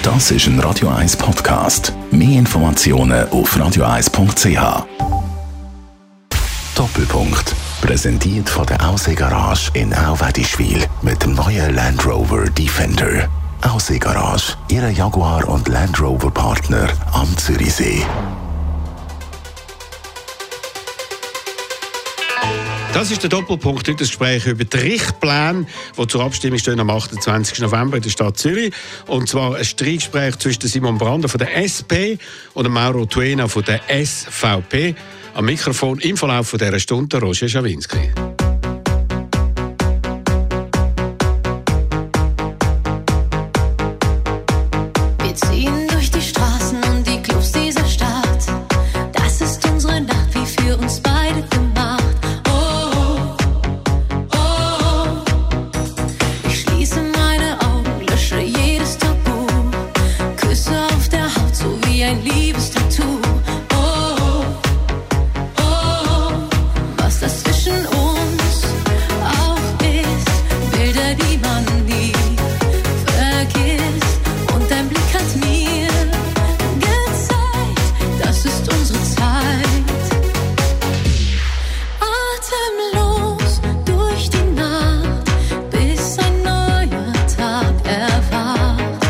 Das ist ein Radio 1 Podcast. Mehr Informationen auf radio1.ch. Doppelpunkt. Präsentiert von der Ausseegarage in Auwedischwil mit dem neuen Land Rover Defender. Ausseegarage, Ihr Jaguar und Land Rover Partner am Zürichsee. Das ist der Doppelpunkt, heute das Gespräch über die Richtpläne, die zur Abstimmung stehen am 28. November in der Stadt Zürich. Und zwar ein Streitgespräch zwischen Simon Brander von der SP und Mauro Tuena von der SVP. Am Mikrofon im Verlauf dieser Stunde Roger Schawinski. Wir ziehen durch die Straßen und die Clubs dieser Stadt. Das ist unsere Nacht, wie für uns beide gemacht. Oh, oh, oh. Ich schließe meine Augen, lösche jedes Tabu. Küsse auf der Haut, so wie ein Liebestattoo. Oh, oh, oh. Was das zwischen uns auch ist. Bilder, die man nie vergisst. Und dein Blick hat mir gezeigt, das ist unsere Zeit. Atemlos durch die Nacht, bis ein neuer Tag erwacht.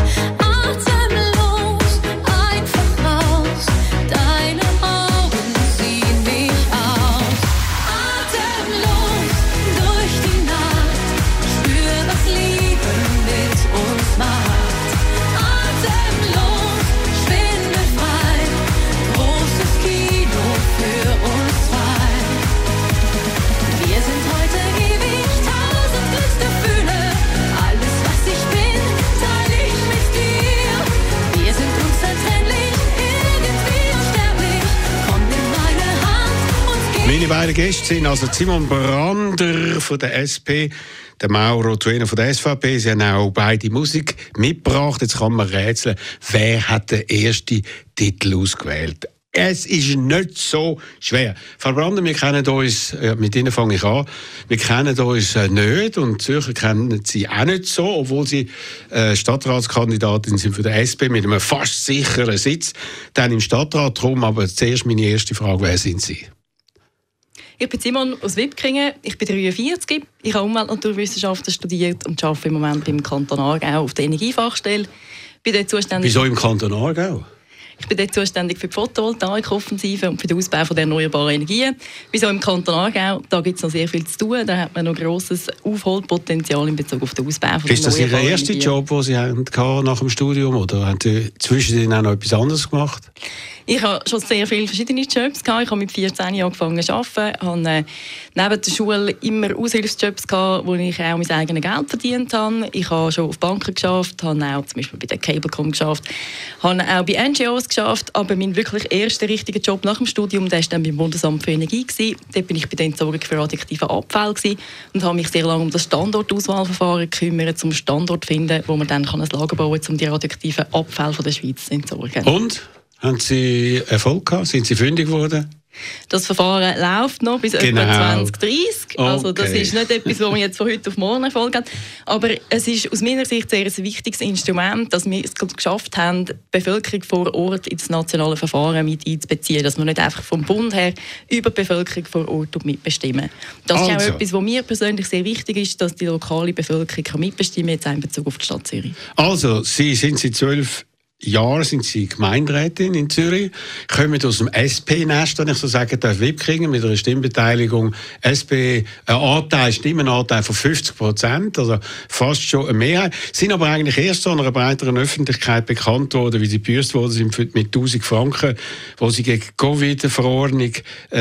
Atemlos, einfach raus, deine Augen ziehen mich aus. Atemlos durch die Nacht, spür, was Liebe mit uns macht. Atemlos, schwindelfrei, großes Kino für uns zwei. Wir sind heute ewig, 1000 Glücksgefühle. Alles, was ich bin, teile ich mit dir. Wir sind unzertrennlich, irgendwie unsterblich. Komm, nimm meine Hand und geh. Meine beiden Gäste sind also Simon Brander von der SP, der Mauro Tuena von der SVP. Sie haben auch beide Musik mitgebracht. Jetzt kann man rätseln, wer hat den ersten Titel ausgewählt. Es ist nicht so schwer. Frau Brander, wir kennen uns, mit Ihnen fange ich an, wir kennen uns nicht und Zürcher kennen Sie auch nicht so, obwohl Sie Stadtratskandidatin sind für die SP mit einem fast sicheren Sitz. Dann im Stadtrat drum, aber zuerst meine erste Frage, wer sind Sie? Ich bin Simon aus Wipkringen, ich bin 43, ich habe Umwelt- und Naturwissenschaften studiert und arbeite im Moment beim Kanton Aargau auf der Energiefachstelle. Bin dort zuständig. Wieso im Kanton Aargau? Ich bin dort zuständig für die Photovoltaik-Offensive und für den Ausbau der erneuerbaren Energien. Wieso im Kanton Aargau? Da gibt es noch sehr viel zu tun. Da hat man noch grosses Aufholpotenzial in Bezug auf den Ausbau der erneuerbaren Ist das Ihr erster Energien. Job, den Sie hatten nach dem Studium, oder haben Sie zwischendrin auch noch etwas anderes gemacht? Ich habe schon sehr viele verschiedene Jobs gehabt. Ich habe mit 14 Jahren angefangen zu arbeiten. Habe neben der Schule immer Aushilfsjobs gehabt, wo ich auch mein eigenes Geld verdient habe. Ich habe schon auf Banken geschafft, habe auch zum Beispiel bei der Cablecom geschafft, habe auch bei NGOs geschafft. Aber mein wirklich erster richtiger Job nach dem Studium, der war dann beim Bundesamt für Energie gewesen. Dort bin ich bei der Entsorgung für radioaktiven Abfall gewesen und habe mich sehr lange um das Standortauswahlverfahren gekümmert, um Standort zu finden, wo man dann ein Lager bauen kann, um die radioaktiven Abfälle von der Schweiz zu entsorgen. Und? Haben Sie Erfolg gehabt? Sind Sie fündig geworden? Das Verfahren läuft noch bis etwa 2030. Also das ist nicht etwas, wo man jetzt von heute auf morgen Erfolg hat. Aber es ist aus meiner Sicht sehr ein wichtiges Instrument, dass wir es geschafft haben, die Bevölkerung vor Ort ins nationale Verfahren mit einzubeziehen. Dass man nicht einfach vom Bund her über die Bevölkerung vor Ort mitbestimmen. Das ist auch etwas, was mir persönlich sehr wichtig ist, dass die lokale Bevölkerung mitbestimmen kann, jetzt auch in Bezug auf die Stadt Zürich. Also, Sie sind seit 12 Jahren sind Sie Gemeinderätin in Zürich, kommen aus dem SP-Nest, wenn ich so sagen darf, Wipkringen, mit einer Stimmbeteiligung SP, Stimmenanteil von 50%, also fast schon eine Mehrheit. Sind aber eigentlich erst so einer breiteren Öffentlichkeit bekannt worden, wie sie gebüßt worden sind mit 1000 Franken, wo sie gegen die Covid-Verordnung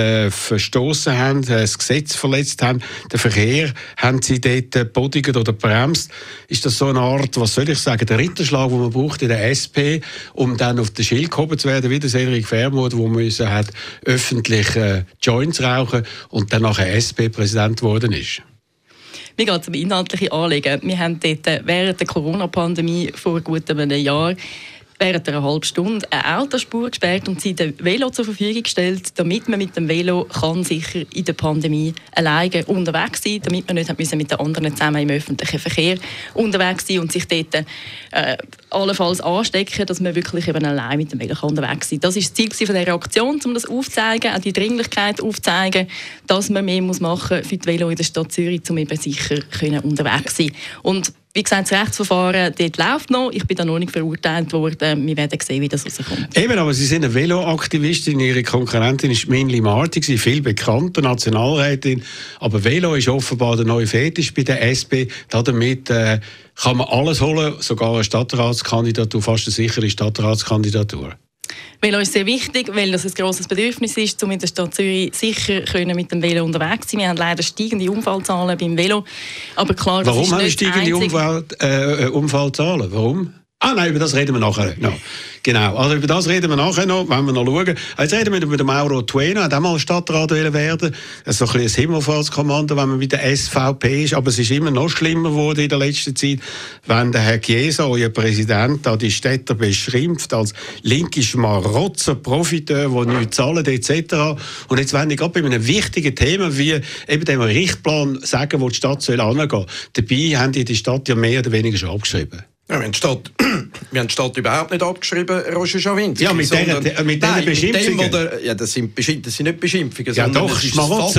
verstoßen haben, das Gesetz verletzt haben, den Verkehr haben sie dort bodigt oder bremst. Ist das so eine Art, was soll ich sagen, der Ritterschlag, den man braucht in der SP, um dann auf den Schild gehoben zu werden, wie der Cedric Vermuth, wo man hat öffentlich Joints rauchen und dann nachher SP-Präsident geworden ist. Mir geht es um inhaltliche Anliegen. Wir haben dort während der Corona-Pandemie vor gut einem Jahr während einer halben Stunde eine Autospur gesperrt und sie den Velo zur Verfügung gestellt, damit man mit dem Velo kann sicher in der Pandemie alleine unterwegs sein, damit man nicht mit den anderen zusammen im öffentlichen Verkehr unterwegs sein und sich dort allenfalls anstecken, dass man wirklich eben allein mit dem Velo unterwegs sein kann. Das war das Ziel von dieser Aktion, um das aufzuzeigen, auch die Dringlichkeit aufzuzeigen, dass man mehr machen muss für die Velo in der Stadt Zürich, um eben sicher unterwegs zu sein. Und wie gesagt, das Rechtsverfahren dort läuft noch. Ich bin da noch nicht verurteilt worden. Wir werden sehen, wie das rauskommt. Eben, aber Sie sind eine Veloaktivistin. Ihre Konkurrentin ist Minli Marti, viel bekannter Nationalrätin. Aber Velo ist offenbar der neue Fetisch bei der SP. Damit kann man alles holen, sogar eine Stadtratskandidatur, fast eine sichere Stadtratskandidatur. Velo ist sehr wichtig, weil das ein grosses Bedürfnis ist, um in der Stadt Zürich sicher mit dem Velo unterwegs zu sein. Wir haben leider steigende Unfallzahlen beim Velo. Aber klar, warum das ist haben wir nicht steigende Unfallzahlen? Warum? Nein, über das reden wir nachher noch. Genau, also über das reden wir nachher noch, wenn wir noch schauen. Jetzt reden wir über den Mauro Tueno, hat auch mal Stadtrat werden. Das ist so ein bisschen ein Himmelfahrtskommando, wenn man mit der SVP ist. Aber es ist immer noch schlimmer geworden in der letzten Zeit, wenn der Herr Chiesa, euer Präsident, da die Städter beschimpft als linke Schmarotzer, Profiteur, die nichts zahlen, etc. Und jetzt wollen wir gerade bei einem wichtigen Thema wie eben dem Richtplan sagen, wo die Stadt soll angehen. Dabei haben die Stadt ja mehr oder weniger schon abgeschrieben. Ja, wir haben die Stadt überhaupt nicht abgeschrieben, Roger Schawinski. Ja, mit diesen Beschimpfungen. Das sind nicht Beschimpfungen, ja, sondern doch,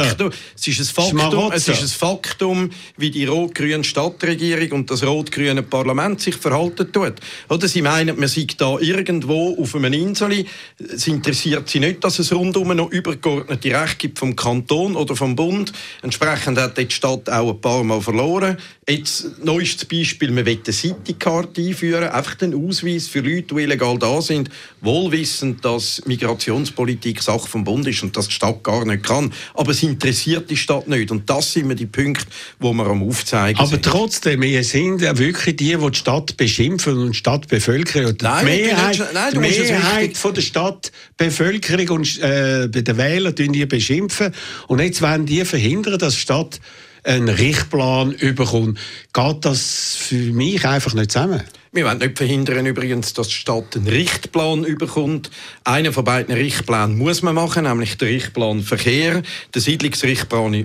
es ist ein Faktum, wie die rot-grüne Stadtregierung und das rot-grüne Parlament sich verhalten tut. Oder sie meinen, man sei da irgendwo auf einer Insel. Es interessiert sie nicht, dass es rundum noch übergeordnete Rechte gibt vom Kanton oder vom Bund. Entsprechend hat die Stadt auch ein paar Mal verloren. Jetzt neuestes Beispiel, man will eine City-Card einführen, einfach den Ausweis für Leute, die illegal da sind, wohlwissend, dass Migrationspolitik Sache vom Bund ist und das die Stadt gar nicht kann. Aber es interessiert die Stadt nicht. Und das sind die Punkte, die wir am Aufzeigen sind. Aber trotzdem, wir sind wirklich die Stadt beschimpfen und die Stadtbevölkerung. Die Mehrheit von der Stadtbevölkerung und bei den Wählern die beschimpfen. Und jetzt wollen die verhindern, dass die Stadt einen Richtplan überkommt. Geht das für mich einfach nicht zusammen? Wir wollen nicht verhindern, übrigens, dass die Stadt einen Richtplan überkommt. Einen von beiden Richtplänen muss man machen, nämlich der Richtplan Verkehr. Der Siedlungsrichtplan,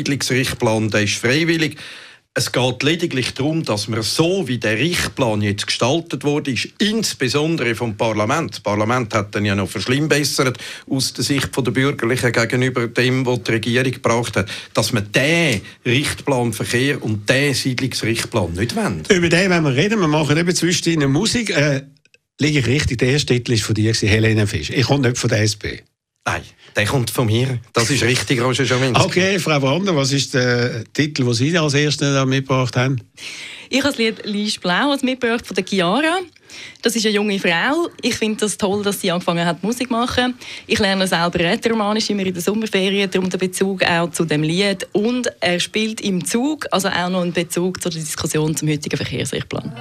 der ist freiwillig. Es geht lediglich darum, dass man so, wie der Richtplan jetzt gestaltet wurde, ist, insbesondere vom Parlament. Das Parlament hat dann ja noch verschlimmbessert aus der Sicht der Bürgerlichen gegenüber dem, was die Regierung gebracht hat, dass man den Richtplan Verkehr und den Siedlungsrichtplan nicht wollen. Über den wollen wir reden. Wir machen eben zwischendrin Musik. Liege ich richtig? Der erste Titel war von dir, Helene Fisch. Ich komme nicht von der SP. Nein, der kommt von mir. Das ist richtig, Roger Schawinski. Okay, Frau Brander, was ist der Titel, den Sie als Erste mitgebracht haben? Ich habe das Lied «Lies Blau» mitgebracht von der Chiara. Das ist eine junge Frau. Ich finde es toll, dass sie angefangen hat, Musik zu machen. Ich lerne selber Rätoromanisch immer in der Sommerferien, darum der Bezug auch zu dem Lied. Und er spielt im Zug, also auch noch einen Bezug zur Diskussion zum heutigen Verkehrsrichtplan.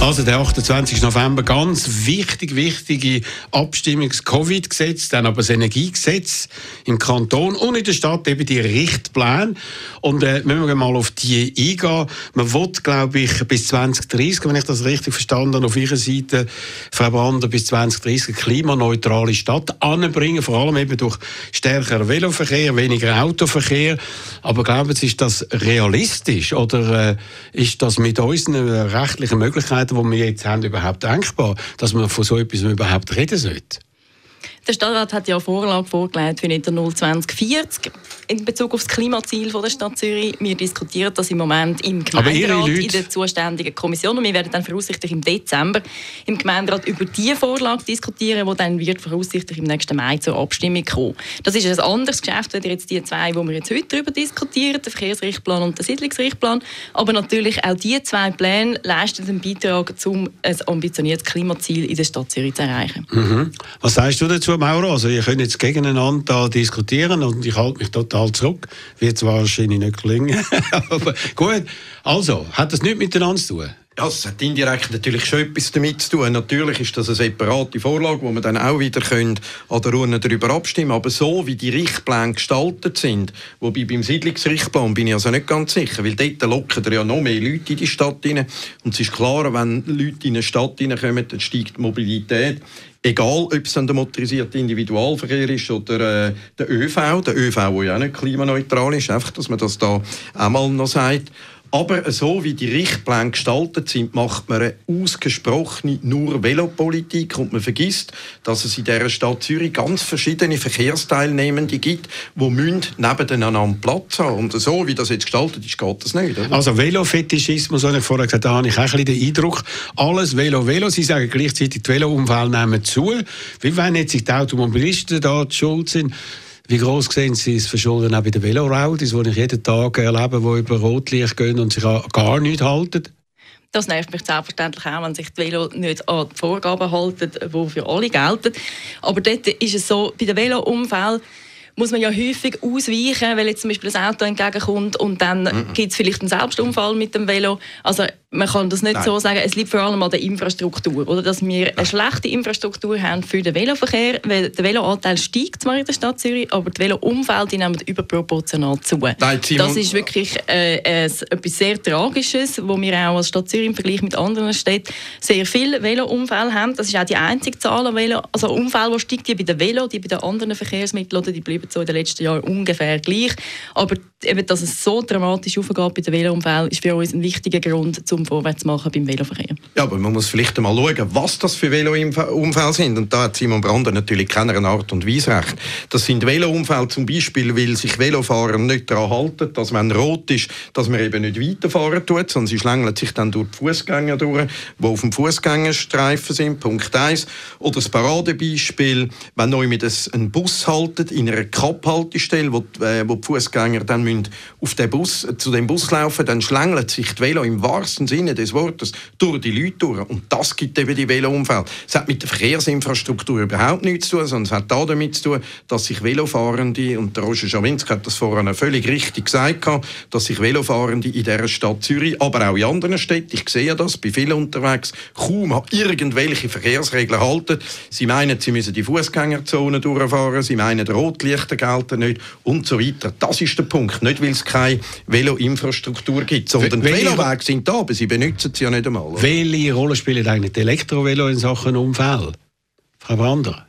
Also der 28. November, ganz wichtige Abstimmung, das Covid-Gesetz, dann aber das Energiegesetz im Kanton und in der Stadt eben die Richtpläne. Und müssen wir mal auf die eingehen. Man will, glaube ich, bis 2030, wenn ich das richtig verstanden habe, auf Ihrer Seite, Frau Brander, bis 2030 eine klimaneutrale Stadt anbringen, vor allem eben durch stärkeren Veloverkehr, weniger Autoverkehr. Aber glauben Sie, ist das realistisch oder ist das mit unseren rechtlichen Möglichkeiten, die wir jetzt haben, überhaupt denkbar, dass man von so etwas überhaupt reden sollte? Der Stadtrat hat ja eine Vorlage vorgelegt für Netto Null 2040 in Bezug auf das Klimaziel von der Stadt Zürich. Wir diskutieren das im Moment im Gemeinderat, in der zuständigen Kommission. Und wir werden dann voraussichtlich im Dezember im Gemeinderat über diese Vorlage diskutieren, die dann wird voraussichtlich im nächsten Mai zur Abstimmung kommen. Das ist ein anderes Geschäft, als jetzt die zwei, wo wir jetzt heute darüber diskutieren, der Verkehrsrichtplan und der Siedlungsrichtplan. Aber natürlich auch diese zwei Pläne leisten einen Beitrag, um ein ambitioniertes Klimaziel in der Stadt Zürich zu erreichen. Mhm. Was sagst du dazu, Mauro? Also ihr könnt jetzt gegeneinander diskutieren und ich halte mich total zurück. Wird zwar wahrscheinlich nicht gelingen, aber gut. Also, hat das nichts miteinander zu tun? Ja, es hat indirekt natürlich schon etwas damit zu tun. Natürlich ist das eine separate Vorlage, wo wir dann auch wieder an der Urne darüber abstimmen können. Aber so, wie die Richtpläne gestaltet sind, wobei beim Siedlungsrichtplan bin ich also nicht ganz sicher, weil dort locken ja noch mehr Leute in die Stadt rein. Und es ist klar, wenn Leute in eine Stadt reinkommen, dann steigt die Mobilität. Egal, ob es dann der motorisierte Individualverkehr ist oder der ÖV. Der ÖV, der ja auch nicht klimaneutral ist, einfach, dass man das da einmal noch sagt. Aber so wie die Richtpläne gestaltet sind, macht man eine ausgesprochene nur Velopolitik und man vergisst, dass es in dieser Stadt Zürich ganz verschiedene Verkehrsteilnehmende gibt, die nebeneinander Platz haben. Und so wie das jetzt gestaltet ist, geht das nicht. Oder? Also Velofetischismus, habe ich vorher gesagt, da habe ich auch ein bisschen den Eindruck, alles Velo. Sie sagen gleichzeitig, die Velounfälle nehmen zu. Wie wenn jetzt die Automobilisten da die Schuld sind? Wie gross sehen Sie das Verschulden auch bei den Velorowdies, die ich jeden Tag erlebe, die über Rotlicht gehen und sich an gar nichts halten? Das nervt mich selbstverständlich auch, wenn sich die Velo nicht an die Vorgaben halten, die für alle gelten. Aber dort ist es so, bei den Velounfällen muss man ja häufig ausweichen, weil jetzt zum Beispiel ein Auto entgegenkommt und dann gibt es vielleicht einen Selbstunfall mit dem Velo. Also man kann das nicht so sagen, es liegt vor allem an der Infrastruktur, oder? Dass wir eine schlechte Infrastruktur haben für den Veloverkehr, weil der Veloanteil steigt zwar in der Stadt Zürich, aber die Velounfälle nehmen überproportional zu. Das ist wirklich etwas sehr Tragisches, wo wir auch als Stadt Zürich im Vergleich mit anderen Städten sehr viele Velounfälle haben. Das ist auch die einzige Zahl an Unfällen, die steigt, die bei den Velo, die bei den anderen Verkehrsmitteln, oder die bleiben so in den letzten Jahren ungefähr gleich. Aber eben, dass es so dramatisch aufgeht bei den Velounfällen, ist für uns ein wichtiger Grund, um vorwärts zu machen beim Veloverkehr. Ja, aber man muss vielleicht einmal schauen, was das für Velounfälle sind. Und da hat Simon Brander natürlich keine Art und Weise recht. Das sind Velounfälle zum Beispiel, weil sich Velofahrer nicht daran halten, dass wenn rot ist, dass man eben nicht weiterfahren tut, sondern sie schlängeln sich dann durch die Fußgänger durch, die auf dem Fußgängerstreifen sind, Punkt 1. Oder das Paradebeispiel, wenn neu mit ein Bus haltet, in einer Kapphaltestelle, wo die Fußgänger dann auf den Bus, zu dem Bus laufen, dann schlängelt sich die Velo im wahrsten Sinne des Wortes durch die Leute durch. Und das gibt eben die Velounfälle. Es hat mit der Verkehrsinfrastruktur überhaupt nichts zu tun, sondern es hat da damit zu tun, dass sich Velofahrende, und der Roger Schawinski hat das vorhin völlig richtig gesagt, dass sich Velofahrende in dieser Stadt Zürich, aber auch in anderen Städten, ich sehe das bei vielen unterwegs, kaum irgendwelche Verkehrsregeln halten. Sie meinen, sie müssen die Fußgängerzone durchfahren, sie meinen, die Rotlichter gelten nicht und so weiter. Das ist der Punkt. Nicht, weil es keine Veloinfrastruktur gibt, sondern die Velowege sind da, aber sie benutzen sie ja nicht einmal. Oder? Welche Rolle spielen eigentlich die Elektrovelo in Sachen Unfall? Frau Brander?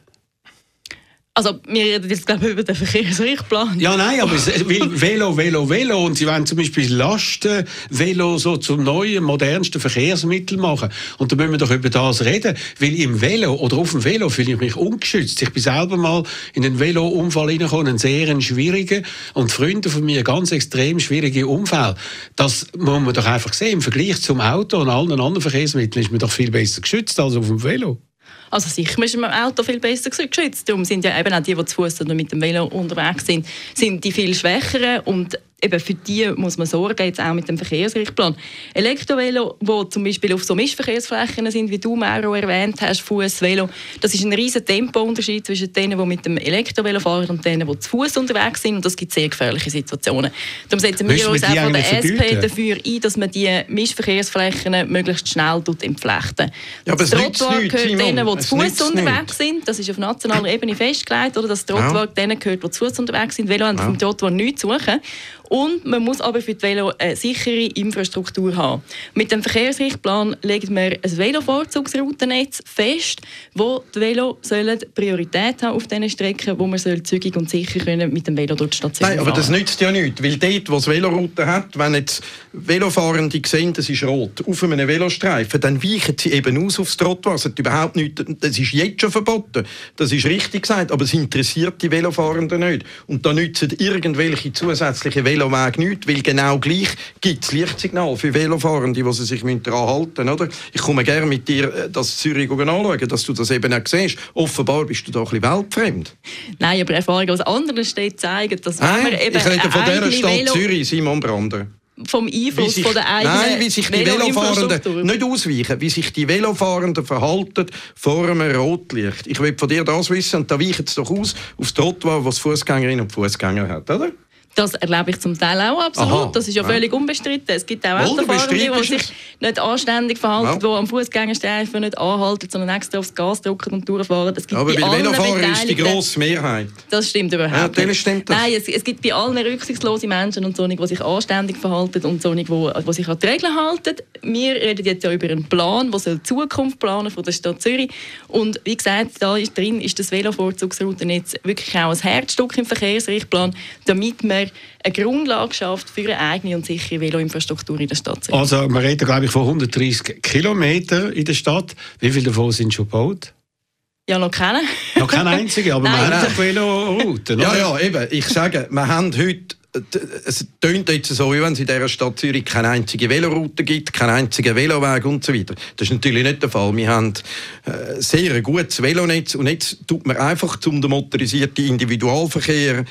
Also, wir reden jetzt, glaube ich, über den Verkehrsrichtplan. Ja, nein, aber Velo. Und sie wollen zum Beispiel Lastenvelo so zum neuen, modernsten Verkehrsmittel machen. Und da müssen wir doch über das reden. Weil im Velo oder auf dem Velo fühle ich mich ungeschützt. Ich bin selber mal in einen Velounfall reingekommen, einen sehr schwierigen. Und Freunde von mir, ganz extrem schwierige Unfälle. Das muss man doch einfach sehen. Im Vergleich zum Auto und allen anderen Verkehrsmitteln ist man doch viel besser geschützt als auf dem Velo. Also sicher ist man im Auto viel besser geschützt. Darum sind ja eben auch die zu Fuß oder mit dem Velo unterwegs sind die viel schwächeren. Und eben für die muss man sorgen, jetzt auch mit dem Verkehrsrichtplan. Elektrovelo, die zum Beispiel auf so Mischverkehrsflächen sind, wie du, Mauro, erwähnt hast, Fußvelo, das ist ein riesen Tempounterschied zwischen denen, die mit dem Elektrovelo fahren und denen, die zu Fuß unterwegs sind, und das gibt sehr gefährliche Situationen. Darum setzen wir uns auch von der SP dafür ein, dass man die Mischverkehrsflächen möglichst schnell entflechten. Ja, aber das Trottoir gehört denen, die zu Fuß unterwegs sind, das ist auf nationaler Ebene festgelegt, oder das Trottoir denen gehört, die zu Fuß unterwegs sind. Velo haben vom Trottoir nichts zu suchen. Und man muss aber für die Velo eine sichere Infrastruktur haben. Mit dem Verkehrsrichtplan legt man ein Velo-Vorzugsroutennetz fest, wo die Velo Priorität haben auf diesen Strecken, wo man zügig und sicher können mit dem Velo durch die Stadt fahren. Nein, aber das nützt ja nichts, weil dort, wo es Veloroute hat, wenn jetzt Velofahrende sehen, das ist rot, auf einem Velostreifen, dann weichen sie eben aus aufs Trottoir. Das überhaupt nichts, das ist jetzt schon verboten. Das ist richtig gesagt, aber es interessiert die Velofahrenden nicht. Und da nützen irgendwelche zusätzliche Velowege nicht, weil genau gleich gibt es Lichtsignal für Velofahrende, die sie sich daran halten müssen. Ich komme gerne mit dir das Zürich anschauen, dass du das eben auch siehst. Offenbar bist du da ein bisschen weltfremd. Nein, aber Erfahrungen aus anderen Städten zeigen, dass wenn man eben ich rede von dieser Stadt Zürich, Simon Brander. Vom Einfluss von der eigenen Nein, wie sich die Velofahrenden nicht ausweichen, wie sich die Velofahrenden verhalten vor einem Rotlicht. Ich will von dir das wissen, und da weichen sie doch aus aufs Trottoir, was Fußgängerinnen und Fußgänger hat, oder? Das erlebe ich zum Teil auch absolut. Aha, das ist ja völlig unbestritten. Es gibt auch Autofahrer, die sich nicht anständig verhalten, die am Fußgängerstreifen nicht anhalten, sondern extra aufs Gas drücken und durchfahren. Es gibt aber bei Velofahrern ist die grosse Mehrheit. Das stimmt überhaupt nicht. Stimmt das. Nein, es gibt bei allen rücksichtslosen Menschen und solche, die sich anständig verhalten und solche, die sich an die Regeln halten. Wir reden jetzt ja über einen Plan, der die Zukunft planen von der Stadt Zürich. Und wie gesagt, da drin ist das Velovorzugsroutennetz wirklich auch ein Herzstück im Verkehrsrichtplan, damit man eine Grundlage schafft für eine eigene und sichere Veloinfrastruktur in der Stadt Zürich. Also wir reden, glaube ich, von 130 Kilometern in der Stadt. Wie viele davon sind schon gebaut? Ja, noch keine. Noch keine einzige, aber wir haben Velorouten. Ja, eben. Ich sage, wir haben heute, es tönt jetzt so, wie wenn es in dieser Stadt Zürich keine einzige Veloroute gibt, keinen einzigen Veloweg und so weiter. Das ist natürlich nicht der Fall. Wir haben sehr ein gutes Velonetz und jetzt tut man einfach zum den motorisierten Individualverkehr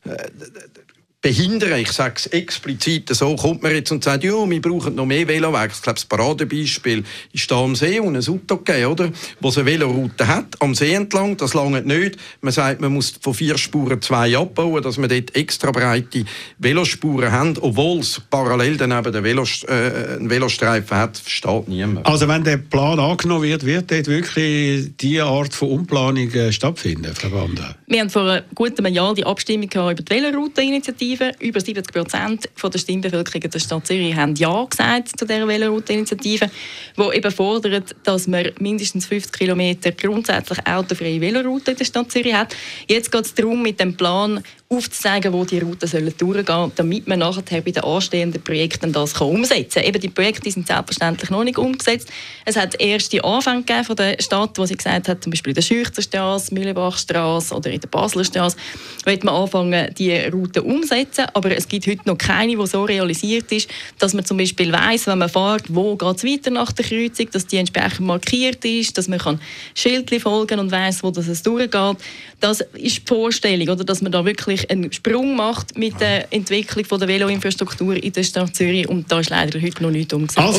behindern. Ich sage es explizit so, kommt man jetzt und sagt, ja, wir brauchen noch mehr Velowege. Ich glaube, das Paradebeispiel ist da am See und ein Auto gegeben, oder? Wo es eine Veloroute hat, am See entlang, das lange nicht. Man sagt, man muss von 4 Spuren 2 abbauen, dass man dort extra breite Velospuren haben, obwohl es parallel daneben den Velostreifen hat, versteht niemand. Also wenn der Plan angenommen wird, wird dort wirklich diese Art von Umplanung stattfinden, Frau Brander? Wir haben vor gutem Jahr die Abstimmung über die Veloroute-Initiative. Über 70% der Stimmbevölkerung der Stadt Zürich haben Ja gesagt zu dieser Veloroute-Initiative, die eben fordert, dass man mindestens 50 Kilometer grundsätzlich autofreie Veloroute in der Stadt Zürich hat. Jetzt geht es darum, mit dem Plan aufzuzeigen, wo die Routen durchgehen sollen, damit man nachher bei den anstehenden Projekten das umsetzen kann. Eben die Projekte sind selbstverständlich noch nicht umgesetzt. Es hat erste Anfänge gegeben von der Stadt, wo sie gesagt hat, zum Beispiel in der Schüchterstrasse, Mühlenbachstrasse oder in der Basler Strasse, wird man anfangen, die Routen umzusetzen. Aber es gibt heute noch keine, die so realisiert ist, dass man zum Beispiel weiss, wenn man fährt, wo geht es weiter nach der Kreuzung, dass die entsprechend markiert ist, dass man Schildchen folgen und weiss, wo das durchgeht. Das ist die Vorstellung, oder, dass man da wirklich einen Sprung macht mit der Entwicklung von der Veloinfrastruktur in der Stadt Zürich, und da ist leider heute noch nichts umgesetzt. Also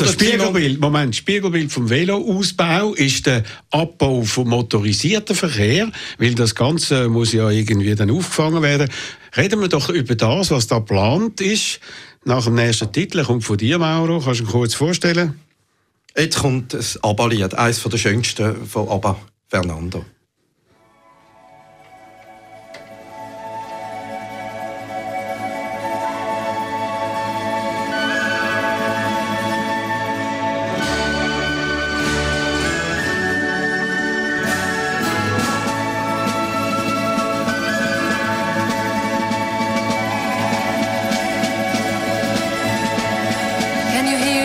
Spiegelbild vom Veloausbau ist der Abbau vom motorisierten Verkehr, weil das Ganze muss ja irgendwie dann aufgefangen werden. Reden wir doch über das, was da geplant ist. Nach dem nächsten Titel kommt von dir, Mauro. Kannst du dir kurz vorstellen? Jetzt kommt das ABBA-Lied, eines der schönsten von ABBA, Fernando.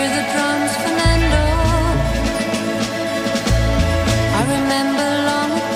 I remember long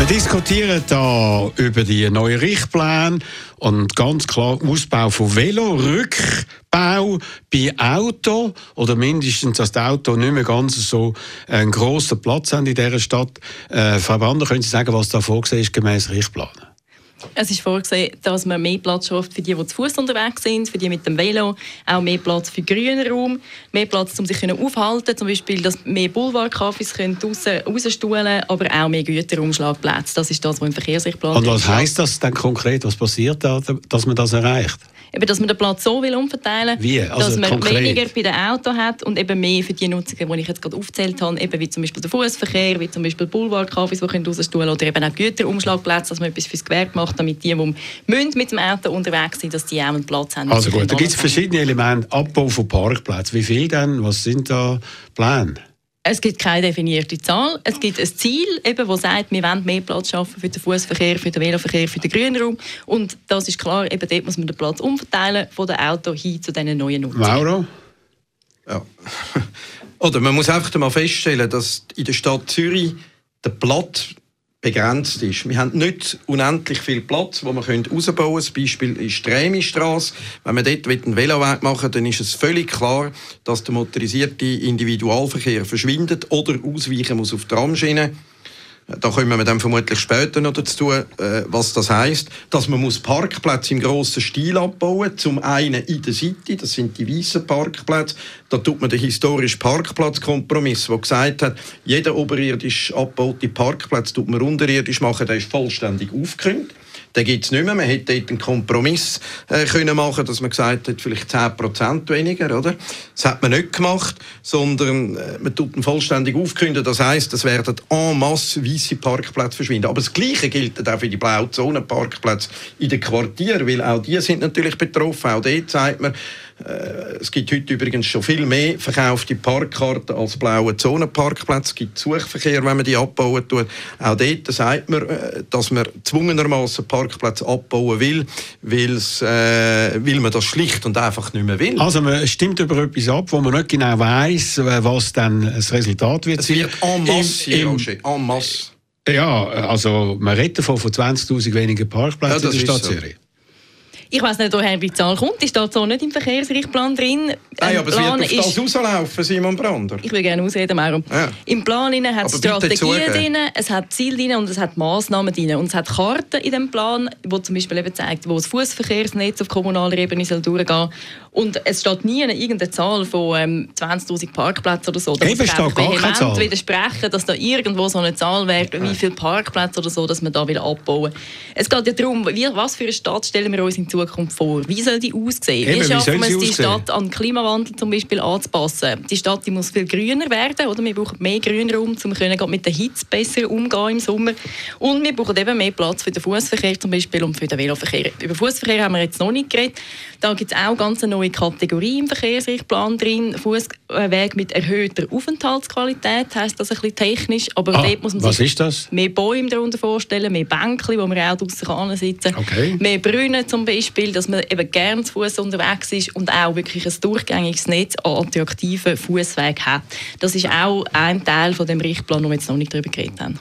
diskutieren da über die neuen Richtpläne und ganz klar Ausbau von Velo, Rückbau bei Auto oder mindestens, dass die Auto nicht mehr ganz so einen grossen Platz haben in dieser Stadt. Frau Bander, können Sie sagen, was da vorgesehen ist gemäss Richtplan? Es ist vorgesehen, dass man mehr Platz schafft für die zu Fuß unterwegs sind, für die mit dem Velo, auch mehr Platz für grünen Raum, mehr Platz, um sich aufhalten, zum Beispiel, dass mehr Boulevardcafés draussen rausstuhlen, aber auch mehr Güterumschlagplätze. Das ist das, was im Verkehrsrichtplan ist. Und was heisst das dann konkret? Was passiert da, dass man das erreicht? Eben, dass man den Platz so will umverteilen will, dass man konkret weniger bei den Autos hat und eben mehr für die Nutzungen, die ich jetzt gerade aufgezählt habe, eben wie zum Beispiel der Fußverkehr, wie zum Beispiel Boulevardcafés, die rausstuhlen oder eben auch Güterumschlagplätze, dass man etwas fürs Gewerbe macht, damit die mit dem Auto unterwegs sind, dass die auch einen Platz haben. Also gut, da gibt es verschiedene Elemente. Abbau von Parkplätzen. Wie viel denn? Was sind da Pläne? Es gibt keine definierte Zahl. Es gibt ein Ziel, das sagt, wir wollen mehr Platz schaffen für den Fußverkehr, für den Veloverkehr, für den grünen Raum. Und das ist klar, eben dort muss man den Platz umverteilen von den Autos hin zu diesen neuen Nutzungen. Mauro? Ja. Oder man muss einfach mal feststellen, dass in der Stadt Zürich der Platz begrenzt ist. Wir haben nicht unendlich viel Platz, wo wir ausbauen können. Das Beispiel ist die Rämistrasse. Wenn man dort einen Veloweg machen will, dann ist es völlig klar, dass der motorisierte Individualverkehr verschwindet oder ausweichen muss auf die Tramschiene. Da kommen wir dann vermutlich später noch dazu, was das heisst. Dass man Parkplätze im grossen Stil abbauen muss. Zum einen in der City, das sind die weißen Parkplätze. Da tut man den historischen Parkplatzkompromiss, der gesagt hat, jeder oberirdisch abgebaute Parkplatz tut man unterirdisch machen, der ist vollständig aufgekündigt. Den gibt es nicht mehr. Man hätte dort einen Kompromiss können machen, dass man gesagt hat, vielleicht 10% weniger. Oder? Das hat man nicht gemacht, sondern man tut ihn vollständig aufkündigen. Das heisst, es werden en masse weisse Parkplätze verschwinden. Aber das Gleiche gilt auch für die Blauzonenparkplätze in den Quartieren, weil auch die sind natürlich betroffen. Auch dort sagt man, es gibt heute übrigens schon viel mehr verkaufte Parkkarten als blaue Zonenparkplätze. Es gibt Suchverkehr, wenn man die abbauen tut. Auch dort sagt man, dass man zwungenermassen Parkplätze abbauen will, weil man das schlicht und einfach nicht mehr will. Also man stimmt über etwas ab, wo man nicht genau weiss, was dann das Resultat wird sein. Es wird en masse, Roger, en masse. Ja, also man redet von 20'000 weniger Parkplätzen in der Stadt Zürich. Ich weiss nicht, woher die Zahl kommt. Die steht so nicht im Verkehrsrichtplan drin. Nein, aber es wird auf das rauslaufen, Simon Brander. Ich will gerne ausreden, Mauro. Ja. Im Plan hat es Strategien drin, es hat Ziele drin und es hat Massnahmen drin. Und es hat Karten in dem Plan, die zum Beispiel eben zeigt, wo das Fußverkehrsnetz auf kommunaler Ebene durchgehen soll. Und es steht nie irgendeine Zahl von 20'000 Parkplätzen oder so. Da muss ich vehement widersprechen, dass da irgendwo so eine Zahl wäre, wie viele Parkplätze oder so, dass man da abbauen will. Es geht ja darum, was für eine Stadt stellen wir uns in Zukunft vor? Wie soll die aussehen? Wie schaffen wir es, die Stadt an den Klimawandel zum Beispiel anzupassen? Die Stadt die muss viel grüner werden. Oder? Wir brauchen mehr Grünraum, um mit der Hitze besser umgehen im Sommer. Und wir brauchen eben mehr Platz für den Fußverkehr zum Beispiel und für den Veloverkehr. Über Fußverkehr haben wir jetzt noch nicht geredet. Da gibt es auch ganz eine neue Kategorie im Verkehrsrichtplan drin. Fußweg mit erhöhter Aufenthaltsqualität, heisst das ein bisschen technisch. Aber dort muss man sich mehr Bäume darunter vorstellen, mehr Bänkchen, wo man auch draussen sitzen kann. Okay. Mehr Brunnen zum Beispiel, dass man eben gerne zu Fuß unterwegs ist und auch wirklich ein durchgängiges Netz an attraktiven Fußwegen hat. Das ist auch ein Teil von dem Richtplan, wo wir jetzt noch nicht darüber geredet haben.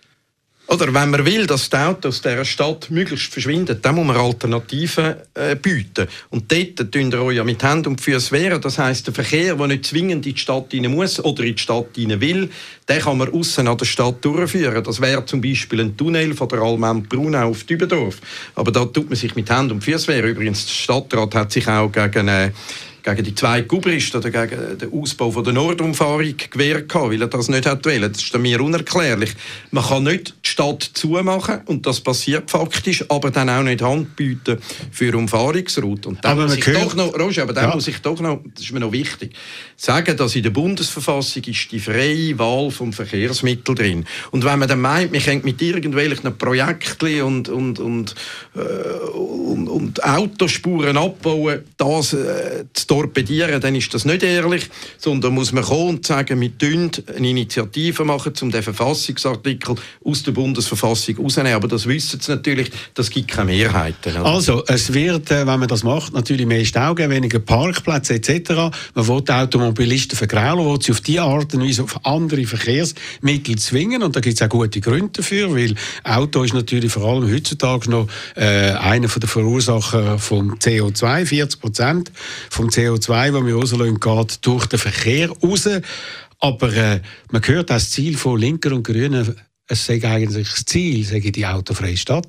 Oder wenn man will, dass die Autos aus dieser Stadt möglichst verschwinden, dann muss man Alternativen bieten. Und dort tun wir euch ja mit Händen und Füßen wehren. Das heisst, der Verkehr, der nicht zwingend in die Stadt rein muss oder in die Stadt rein will, den kann man aussen an der Stadt durchführen. Das wäre zum Beispiel ein Tunnel von der Allmend Brunau auf Dübendorf. Aber da tut man sich mit Händen und Füßen wehren. Übrigens, der Stadtrat hat sich auch gegen die zwei Gubrist oder gegen den Ausbau von der Nordumfahrung gewehrt, weil er das nicht wollte. Das ist mir unerklärlich. Man kann nicht die Stadt zumachen, und das passiert faktisch, aber dann auch nicht Hand bieten für Umfahrungsrouten. Und dann muss ich doch noch, Roger, aber dann muss ich doch noch, das ist mir noch wichtig, sagen, dass in der Bundesverfassung ist die freie Wahl vom Verkehrsmittel drin. Und wenn man dann meint, man kann mit irgendwelchen Projekten und Autospuren abbauen, das zu torpedieren, dann ist das nicht ehrlich, sondern muss man kommen und sagen, wir tun eine Initiative machen, um den Verfassungsartikel aus der Bundesverfassung rauszunehmen. Aber das wissen Sie natürlich, das gibt keine Mehrheiten. Oder? Also, es wird, wenn man das macht, natürlich mehr Stau geben, weniger Parkplätze etc. Man will die Automobilisten vergraulen, man will sie auf diese Art und Weise auf andere Verkehrsmittel zwingen. Und da gibt es auch gute Gründe dafür, weil Auto ist natürlich vor allem heutzutage noch einer der Verursacher vom CO2. 40% vom CO2, das wir rauslassen, geht durch den Verkehr raus. Aber man hört auch das Ziel von Linken und Grünen, es sei eigentlich das Ziel, sage die autofreie Stadt.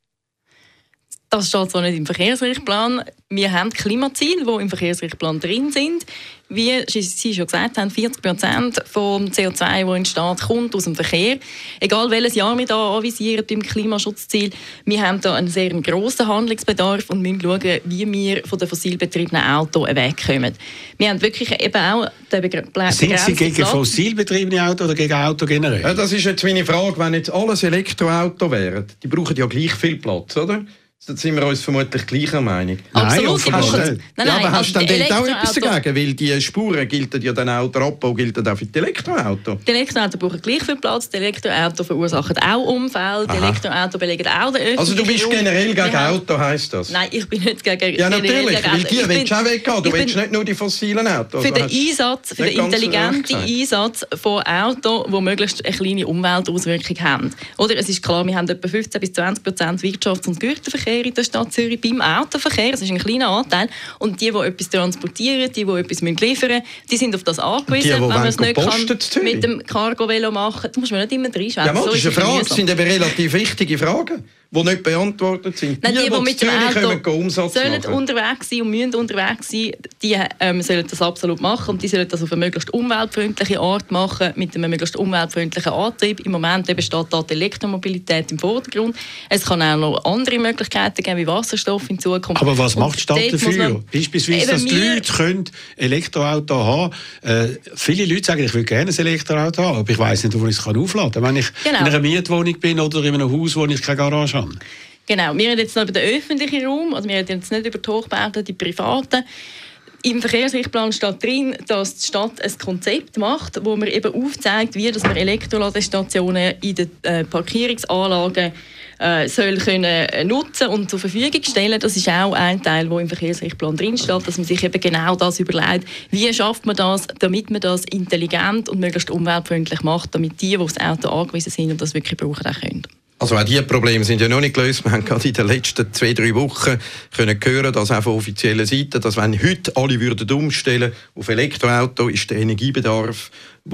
Das steht so nicht im Verkehrsrichtplan. Wir haben Klimaziele, die im Verkehrsrichtplan drin sind. Wie Sie schon gesagt haben, 40% vom CO2, das entsteht, kommt aus dem Verkehr. Egal welches Jahr wir da anvisieren beim Klimaschutzziel, wir haben da einen sehr grossen Handlungsbedarf und müssen schauen, wie wir von den fossil betriebenen Autos wegkommen. Wir haben wirklich eben auch den Sind Sie gegen fossil betriebene Autos oder gegen Auto generell? Ja, das ist jetzt meine Frage. Wenn jetzt alles Elektroauto wären, die brauchen ja gleich viel Platz, oder? Da sind wir uns vermutlich gleicher Meinung. Absolut. Nein, aber hast du dann dort auch etwas dagegen? Weil die Spuren gelten ja dann auch, der Abbau gilt auch für die Elektroautos. Die Elektroautos brauchen gleich viel Platz, die Elektroautos verursachen auch Unfälle, die Elektroautos belegen auch den öffentlichen Also du bist generell gegen Auto, heisst das? Nein, ich bin nicht gegen Ja, natürlich, weil die willst du auch weggehen. Du willst nicht nur die fossilen Autos. Für den Einsatz, für den intelligenten Einsatz von Autos, die möglichst eine kleine Umweltauswirkung haben. Oder es ist klar, wir haben etwa 15-20% Wirtschafts- und Güterverkehr in der Stadt Zürich beim Autoverkehr. Das ist ein kleiner Anteil. Und die etwas transportieren, die etwas liefern müssen, die sind auf das angewiesen. Wenn man es nicht kann, mit dem Cargo-Velo machen, da muss man nicht immer reinschwätzen. Ja, das ist eine Frage. Das sind eben relativ wichtige Fragen, die nicht beantwortet sind. Nein, die mit dem Auto Umsatz sollen machen. unterwegs sein und müssen unterwegs sein, die sollen das absolut machen und die sollen das auf eine möglichst umweltfreundliche Art machen, mit einem möglichst umweltfreundlichen Antrieb. Im Moment steht da die Elektromobilität im Vordergrund. Es kann auch noch andere Möglichkeiten geben, wie Wasserstoff in Zukunft. Aber was macht die Stadt dafür? Beispielsweise, dass die Leute können Elektroauto haben. Viele Leute sagen, ich will gerne ein Elektroauto haben, aber ich weiss nicht, wo ich es aufladen kann. Wenn ich in einer Mietwohnung bin oder in einem Haus, wo ich keine Garage habe. Genau, wir reden jetzt noch über den öffentlichen Raum, also wir reden jetzt nicht über die Hochbauten, die privaten. Im Verkehrsrichtplan steht drin, dass die Stadt ein Konzept macht, wo man eben aufzeigt, wie dass man Elektroladestationen in den Parkierungsanlagen soll können nutzen und zur Verfügung stellen. Das ist auch ein Teil, der im Verkehrsrichtplan drin steht, dass man sich eben genau das überlegt, wie schafft man das, damit man das intelligent und möglichst umweltfreundlich macht, damit die aufs Auto angewiesen sind und das wirklich brauchen, auch können. Also auch diese Probleme sind ja noch nicht gelöst. Wir haben gerade in den letzten 2-3 Wochen können hören, dass auch von offizieller Seite, dass wenn heute alle würden umstellen auf Elektroauto, ist der Energiebedarf,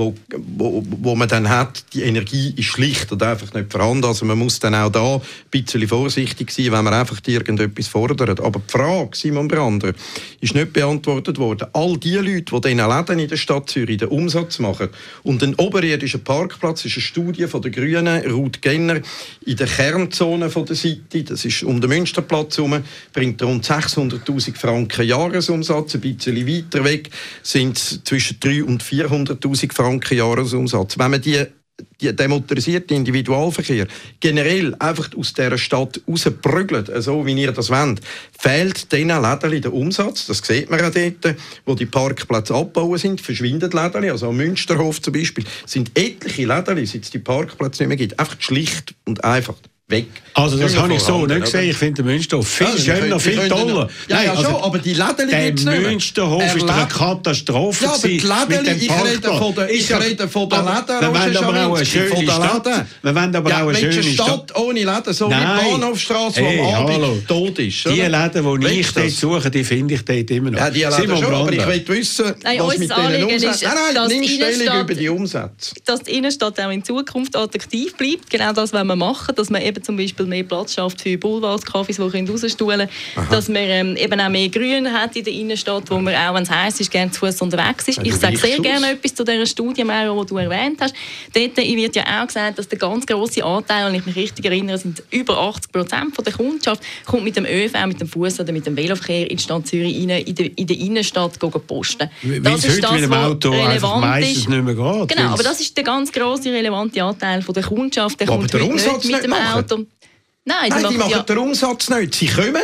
wo man dann hat, die Energie ist schlicht und einfach nicht vorhanden. Also man muss dann auch da ein bisschen vorsichtig sein, wenn man einfach irgendetwas fordert. Aber die Frage, Simon Brander, ist nicht beantwortet worden. All die Leute, die diesen Läden in der Stadt Zürich den Umsatz machen und ein oberirdischer Parkplatz, ist eine Studie von der Grünen, Ruth Genner, in der Kernzone von der City, das ist um den Münsterplatz herum, bringt rund 600'000 Franken Jahresumsatz. Ein bisschen weiter weg sind es zwischen 300'000 und 400'000 Franken Jahresumsatz. Wenn man den motorisierten Individualverkehr generell einfach aus dieser Stadt rausprügelt, so wie ihr das wollt, fehlt diesen Läden der Umsatz. Das sieht man auch dort, wo die Parkplätze abgebaut sind, verschwinden Läden. Also am Münsterhof zum Beispiel sind etliche Läden, seit es die Parkplätze nicht mehr gibt, einfach schlicht und einfach weg. Also das habe ich so nicht gesehen. Ich finde den Münsterhof viel schöner, viel toller. Ja, schon, aber die Läden gibt es nicht mehr. Der Münsterhof ist eine Katastrophe. Ja, aber die Läden, ich rede von den Läden. Wir wollen aber auch eine schöne Stadt. Wir wollen aber auch eine schöne Stadt ohne Läden, so wie die Bahnhofstrasse, die am Abend tot ist. Die Läden, die ich dort suche, die finde ich dort immer noch. Ja, die Läden schon, aber ich will wissen, was mit denen Umsätzen... Nein, nimm Stellung über die Umsätze. Dass die Innenstadt auch in Zukunft attraktiv bleibt, genau das wollen wir machen, dass man eben zum Beispiel mehr Platz schafft für Boulevards-Cafés, die rausstuhlen können. Dass man eben auch mehr Grün hat in der Innenstadt, wo man auch, wenn es heiß ist, gerne zu Fuß unterwegs ist. Ich sage sehr gerne etwas zu dieser Studie, Mario, die du erwähnt hast. Dort wird ja auch gesagt, dass der ganz grosse Anteil, wenn ich mich richtig erinnere, sind über 80% von der Kundschaft, kommt mit dem ÖV, mit dem Fuß oder mit dem Veloverkehr in die Stadt Zürich rein, in der Innenstadt posten. Weil es heute mit dem Auto einfach meistens nicht mehr geht. Genau, aber das ist der ganz grosse, relevante Anteil von der Kundschaft. Der kommt heute nicht mit dem Auto. Nein, die machen den Umsatz nicht. Sie kommen,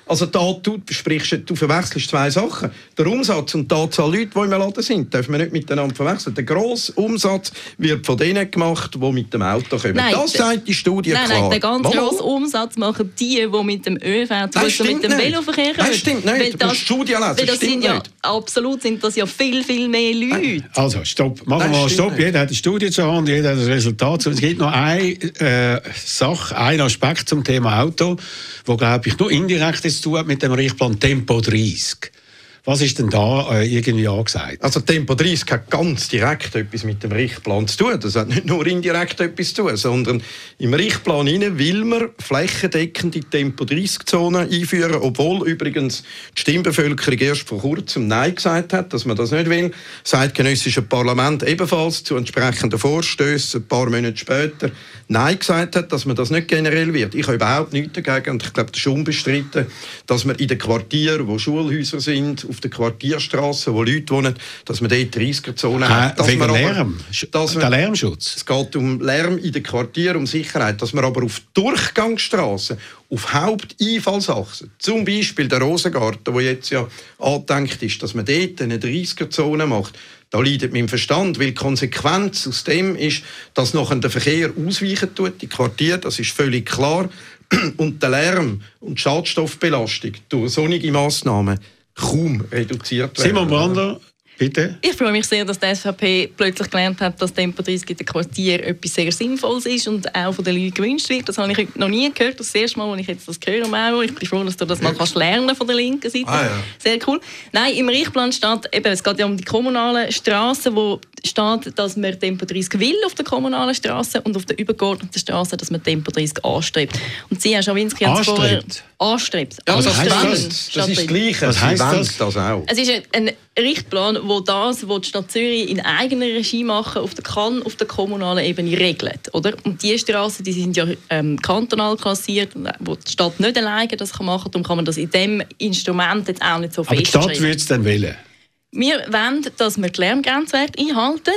Also du verwechselst zwei Sachen. Der Umsatz und die Anzahl Leute, die im Laden sind, dürfen wir nicht miteinander verwechseln. Der grosse Umsatz wird von denen gemacht, die mit dem Auto kommen. Nein, das sagt die Studie klar. Nein, den ganz grossen Umsatz machen die mit dem ÖV, mit dem Veloverkehr kommen. Das stimmt nicht. Du musst Studie lesen. Das stimmt nicht. Absolut sind das ja viel, viel mehr Leute. Also, stopp. Machen wir mal Stopp. Nicht. Jeder hat eine Studie zur Hand, jeder hat das Resultat. Es gibt noch eine Sache, einen Aspekt zum Thema Auto, wo, glaube ich, nur indirekt zu tun hat mit dem Richtplan Tempo 30. Was ist denn da irgendwie angesagt? Also Tempo 30 hat ganz direkt etwas mit dem Richtplan zu tun. Das hat nicht nur indirekt etwas zu tun, sondern im Richtplan will man flächendeckende Tempo 30-Zonen einführen, obwohl übrigens die Stimmbevölkerung erst vor kurzem Nein gesagt hat, dass man das nicht will. Das eidgenössische Parlament ebenfalls zu entsprechenden Vorstößen ein paar Monate später Nein gesagt hat, dass man das nicht generell wird. Ich habe überhaupt nichts dagegen und ich glaube, das ist unbestritten, dass man in den Quartieren, wo Schulhäuser sind, auf den Quartierstrassen, wo Leute wohnen, dass man dort 30er-Zonen hat. Wegen Lärm? Der Lärmschutz? Es geht um Lärm in den Quartieren, um Sicherheit. Dass man aber auf Durchgangsstrassen, auf Haupteinfallsachsen, zum Beispiel der Rosengarten, wo jetzt ja angedenkt ist, dass man dort eine 30er-Zone macht, da leidet mein Verstand, weil die Konsequenz aus dem ist, dass nachher der Verkehr ausweichen tut, die Quartiere, das ist völlig klar, und der Lärm und die Schadstoffbelastung durch solche Massnahmen kaum reduziert werden. Simon Brandler, bitte. Ich freue mich sehr, dass die SVP plötzlich gelernt hat, dass Tempo 30 in den Quartieren etwas sehr Sinnvolles ist und auch von den Leuten gewünscht wird. Das habe ich noch nie gehört. Das erste Mal, als ich jetzt das höre, Mauro. Ich bin froh, dass du das mal kannst lernen von der linken Seite. Ja. Sehr cool. Nein, im Richtplan steht, eben, es geht ja um die kommunalen Strassen, wo steht, dass man Tempo 30 will auf der kommunalen Strasse und auf der übergeordneten Strasse, dass man Tempo 30 anstrebt. Und Sie, Herr Schawinski, haben es vorher anstrebt. Ja, das ist das Gleiche. Was heisst das auch? Es ist ein Richtplan, wo die Stadt Zürich in eigener Regie machen auf der kommunalen Ebene regelt, oder? Und die Strassen, die sind ja kantonal klassiert, wo die Stadt nicht alleine das machen kann. Darum kann man das in diesem Instrument jetzt auch nicht so festschreiben. Aber die Stadt würde es dann wählen? Wir wollen, dass wir die Lärmgrenzwerte einhalten.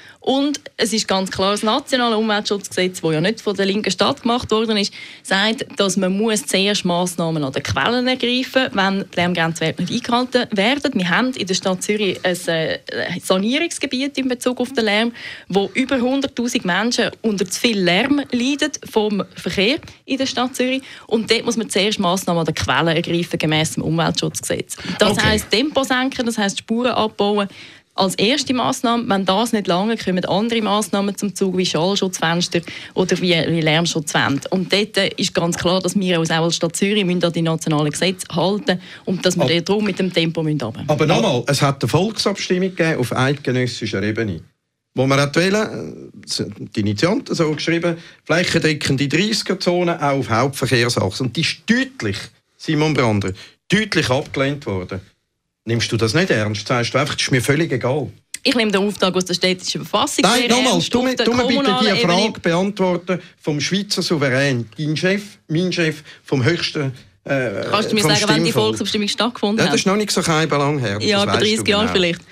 Und es ist ganz klar, das nationale Umweltschutzgesetz, das ja nicht von der linken Stadt gemacht worden ist, sagt, dass man zuerst Massnahmen an den Quellen ergreifen muss, wenn die Lärmgrenzwerte nicht eingehalten werden. Wir haben in der Stadt Zürich ein Sanierungsgebiet in Bezug auf den Lärm, wo über 100'000 Menschen unter zu viel Lärm leiden vom Verkehr in der Stadt Zürich. Und dort muss man zuerst Massnahmen an den Quellen ergreifen, gemäss dem Umweltschutzgesetz. Das heisst Tempo senken, das heisst Spuren abbauen. Als erste Massnahme, wenn das nicht lange, kommen andere Massnahmen zum Zug, wie Schallschutzfenster oder wie Lärmschutzwände. Und dort ist ganz klar, dass wir uns auch als Stadt Zürich an die nationalen Gesetze halten und dass wir darum mit dem Tempo runter. Aber nochmal, es hat eine Volksabstimmung gegeben auf eidgenössischer Ebene, wo man wählen, die Initianten so geschrieben, flächendeckende 30er-Zonen auch auf Hauptverkehrsachsen. Und die ist deutlich, Simon Brandler, deutlich abgelehnt worden. Nimmst du das nicht ernst? Sagst du einfach, das ist mir völlig egal? Ich nehme den Auftrag aus der städtischen Verfassung. Nein, nochmals, du mir bitte die Frage beantworten vom Schweizer Souverän. Dein Chef, mein Chef, vom höchsten Kannst du mir sagen, wann die Volksabstimmung stattgefunden hat? Ja, das ist noch nicht so lang her. Ja, bei 30 Jahren vielleicht.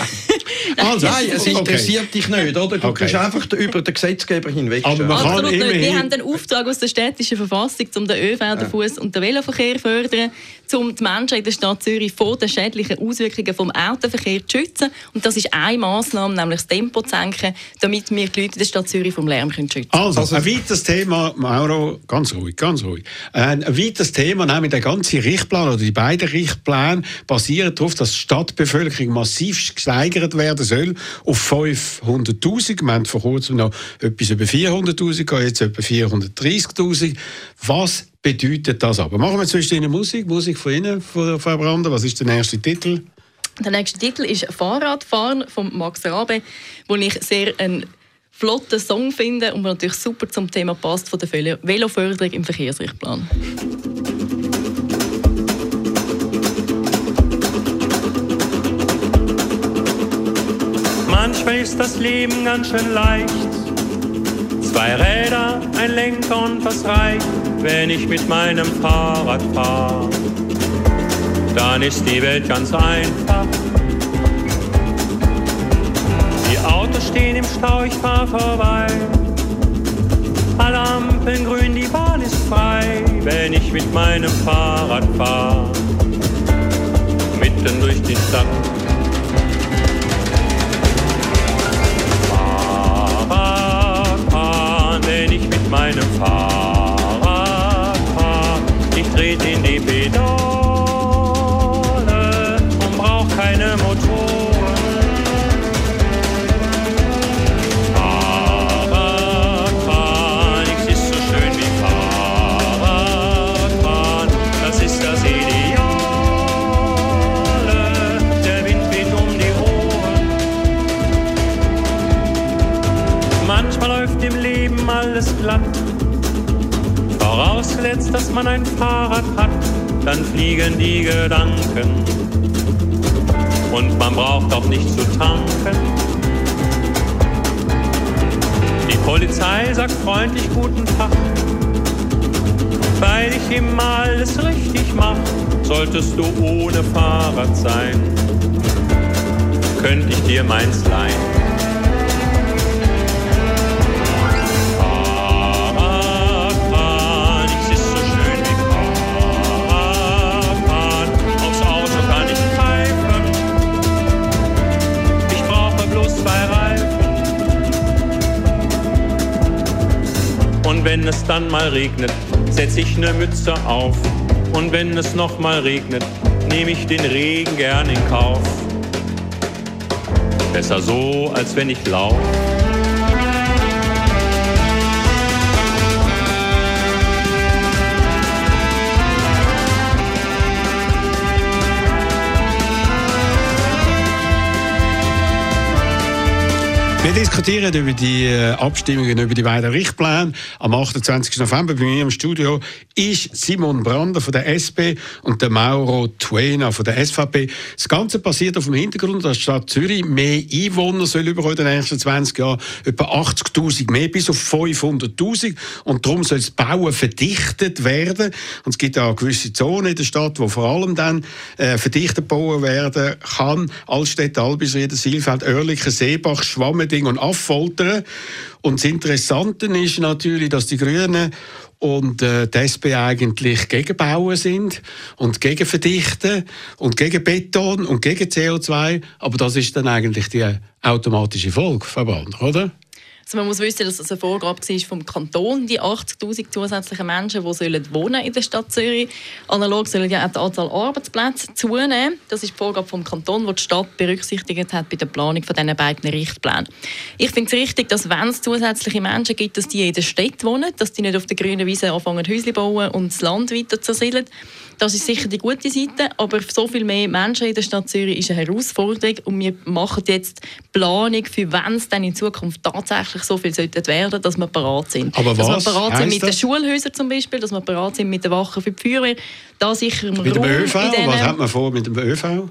Also, nein, es interessiert dich nicht, oder? Du bist einfach über den Gesetzgeber hinweg. Absolut nicht. Wir haben den Auftrag aus der städtischen Verfassung, um den ÖV, den Fuß- und den Veloverkehr zu fördern, um die Menschen in der Stadt Zürich vor den schädlichen Auswirkungen des Autoverkehrs zu schützen. Und das ist eine Massnahme, nämlich das Tempo zu senken, damit wir die Leute in der Stadt Zürich vom Lärm schützen können. Also, ein weiteres Thema, Mauro, ganz ruhig. Ein weiteres Thema, nämlich der ganze Richtplan oder die beiden Richtpläne basieren darauf, dass die Stadtbevölkerung massiv gesteigert werden soll auf 500'000. Wir haben vor kurzem noch etwas über 400'000, jetzt etwa 430'000. Was bedeutet das aber? Machen wir zwischen Musik von Ihnen, Frau Brandler. Was ist der nächste Titel? Der nächste Titel ist «Fahrradfahren» von Max Rabe, wo ich sehr einen flotten Song finde und der natürlich super zum Thema passt von der Veloförderung im Verkehrsrichtplan. Manchmal ist das Leben ganz schön leicht. 2 Räder, ein Lenker und das reicht, wenn ich mit meinem Fahrrad fahre. Dann ist die Welt ganz einfach. Die Autos stehen im Stau, ich fahr vorbei. Alle Ampeln grün, die Bahn ist frei. wenn ich mit meinem Fahrrad fahr, mitten durch die Stadt. Fahrrad fahren, wenn ich mit meinem Fahrrad fahr, ich trete in die Pedale und brauch keine Motoren. Alles glatt. Vorausgesetzt, dass man ein Fahrrad hat, dann fliegen die Gedanken. Und man braucht auch nicht zu tanken. Die Polizei sagt freundlich guten Tag. Weil ich immer alles richtig mach, solltest du ohne Fahrrad sein. Könnte ich dir meins leihen. Und wenn es dann mal regnet, setz ich ne Mütze auf. Und wenn es noch mal regnet, nehme ich den Regen gern in Kauf. Besser so, als wenn ich lauf. Wir diskutieren über die Abstimmungen über die beiden Richtpläne. Am 28. November bei mir im Studio ist Simon Brander von der SP und der Mauro Tuena von der SVP. Das Ganze passiert auf dem Hintergrund, dass die Stadt Zürich mehr Einwohner soll überkommen in den nächsten 20 Jahren. Etwa 80'000 mehr, bis auf 500'000. Und darum soll das Bauen verdichtet werden. Und es gibt auch gewisse Zonen in der Stadt, wo vor allem dann verdichtet gebaut werden kann. Altstädte, Albisrieden, Silfeld, Oerlikon, Seebach, Schwammerding und Affoltern. Und das Interessante ist natürlich, dass die Grünen und die SP eigentlich gegen Bauen sind und gegen Verdichten und gegen Beton und gegen CO2. Aber das ist dann eigentlich die automatische Folge, Frau Brander, oder? Also man muss wissen, dass es eine Vorgabe war vom Kanton, die 80'000 zusätzlichen Menschen, die wohnen in der Stadt Zürich. Analog sollen ja auch die Anzahl Arbeitsplätze zunehmen. Das ist die Vorgabe vom Kanton, die die Stadt berücksichtigt hat bei der Planung von diesen beiden Richtplänen. Ich finde es richtig, dass wenn es zusätzliche Menschen gibt, dass die in der Stadt wohnen, dass die nicht auf der grünen Wiese anfangen Häuschen bauen und das Land weiter zersiedeln. Das ist sicher die gute Seite, aber für so viel mehr Menschen in der Stadt Zürich ist eine Herausforderung und wir machen jetzt Planung, für wenn es dann in Zukunft tatsächlich so viel werden sollte, dass wir parat sind. Aber was dass wir parat sind mit das? den Schulhäusern zum Beispiel, dass wir parat sind mit den Wachen für die Feuerwehr. Da sicher mit dem ÖV? Was hat man vor mit dem ÖV?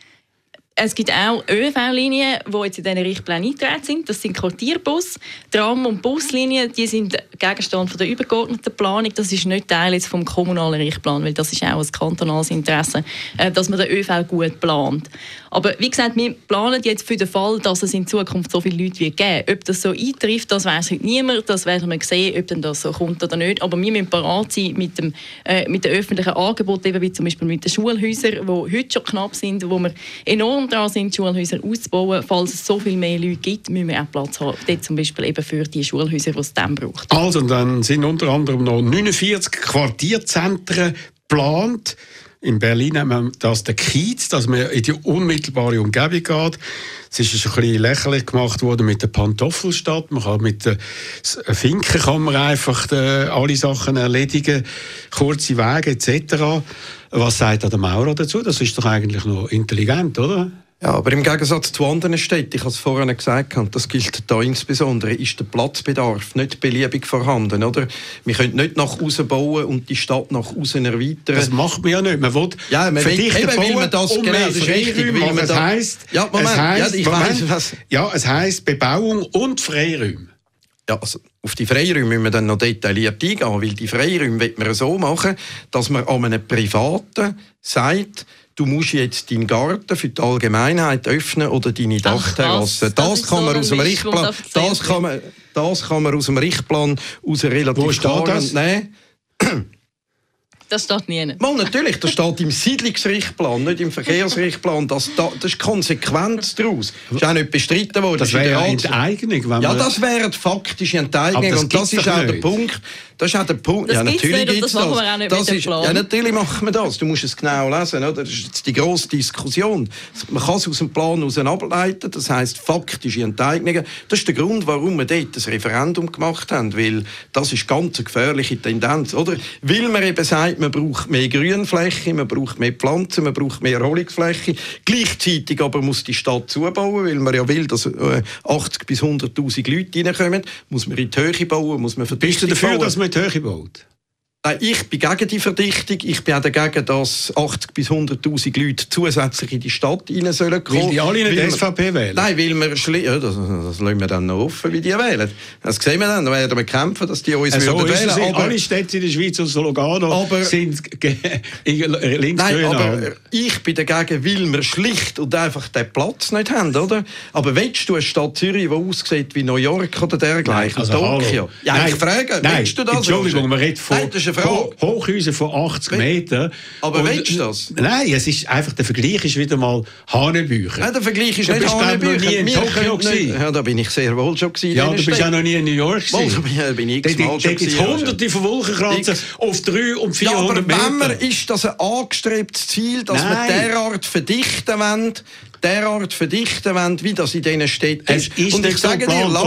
Es gibt auch ÖV-Linien, die jetzt in diesen Richtplänen eingetragen sind. Das sind Quartierbus, Tram- und Buslinien. Die sind Gegenstand von der übergeordneten Planung. Das ist nicht Teil jetzt vom kommunalen Richtplan, weil das ist auch ein kantonales Interesse, dass man den ÖV gut plant. Aber wie gesagt, wir planen jetzt für den Fall, dass es in Zukunft so viele Leute wird geben. Ob das so eintrifft, das weiss heute niemand. Das werden wir sehen, ob denn das so kommt oder nicht. Aber wir müssen parat sein mit den öffentlichen Angeboten, eben wie zum Beispiel mit den Schulhäusern, die heute schon knapp sind, wo wir enorm dran sind, Schulhäuser auszubauen. Falls es so viel mehr Leute gibt, müssen wir auch Platz haben. Dort zum Beispiel eben für die Schulhäuser, die es dann braucht. Also, dann sind unter anderem noch 49 Quartierzentren geplant. In Berlin haben wir das der Kiez, dass man in die unmittelbare Umgebung geht. Es ist ein bisschen lächerlich gemacht worden mit der Pantoffelstadt. Man kann mit der Finken kann man einfach alle Sachen erledigen, kurze Wege etc. Was sagt der Maurer dazu? Das ist doch eigentlich noch intelligent, oder? Ja, aber im Gegensatz zu anderen Städten, ich habe es vorhin gesagt, und das gilt da insbesondere, ist der Platzbedarf nicht beliebig vorhanden, oder? Wir können nicht nach außen bauen und die Stadt nach außen erweitern. Das macht man ja nicht. Man will verdichten bauen, das Freiraum. Das heisst, es heisst Bebauung und Freiräume. Ja, also auf die Freiräume müssen wir dann noch detailliert eingehen, weil die Freiräume wollen wir so machen, dass man an einem Privaten sagt, du musst jetzt deinen Garten für die Allgemeinheit öffnen oder deine Dachterrasse. Das kann man aus dem Richtplan. Das kann man aus dem Richtplan relativ klar nehmen. Das steht nie. Mal, natürlich, das steht im Siedlungsrichtplan, nicht im Verkehrsrichtplan. Das ist Konsequenz daraus. Das ist auch nicht bestritten worden. Das wäre ja Enteignung. Ja, das wäre faktische Enteignung. Und das ist auch der Punkt. Das ist auch der Punkt. Das ja, natürlich gibt es. Das machen wir auch nicht mit dem Plan. Ja, natürlich machen wir das. Du musst es genau lesen. Oder? Das ist jetzt die grosse Diskussion. Man kann es aus dem Plan heraus ableiten. Das heisst faktische Enteignungen. Das ist der Grund, warum wir dort das Referendum gemacht haben. Weil das ist ganz eine gefährliche Tendenz. Oder? Weil man eben sagt, man braucht mehr Grünfläche, man braucht mehr Pflanzen, man braucht mehr Erholungsfläche. Gleichzeitig aber muss die Stadt zubauen, weil man ja will, dass 80 bis 100'000 Leute reinkommen. Muss man in die Höhe bauen, muss man Verdichtung bauen. Bist du dafür, dass man in die Höhe baut? Nein, ich bin gegen die Verdichtung. Ich bin auch dagegen, dass 80 bis 100'000 Leute zusätzlich in die Stadt rein sollen kommen. Weil die alle nicht die SVP wählen? Nein, weil wir ja, das lassen wir dann noch offen, wie die wählen. Das sehen wir dann. Da werden wir kämpfen, dass die uns wählen. Aber alle Städte in der Schweiz außer Lugano sind linksgrün. Nein, aber ich bin dagegen, weil wir schlicht und einfach den Platz nicht haben, oder? Aber willst du eine Stadt Zürich, die aussieht wie New York oder dergleichen? Also, Tokio? Ja, nein, ich frage, willst du das? Entschuldigung, man redet von Hochhäuser von 80 Metern. Aber willst du das? Nein, es ist einfach, der Vergleich ist wieder mal Hanebüchen. Nein, der Vergleich ist nicht Hanebüchen. Nie in Tokio gewesen. Ja, da bin ich sehr wohl schon gewesen. Ja, du bist auch noch nie in New York gewesen. Da bin ich x-mal schon gewesen. Hunderte von Wolkenkranzen auf 300 und 400 Meter. Ja, aber ist das ein angestrebtes Ziel, dass wir derart verdichten wollen, wie das in diesen Städten ist? Und ich sage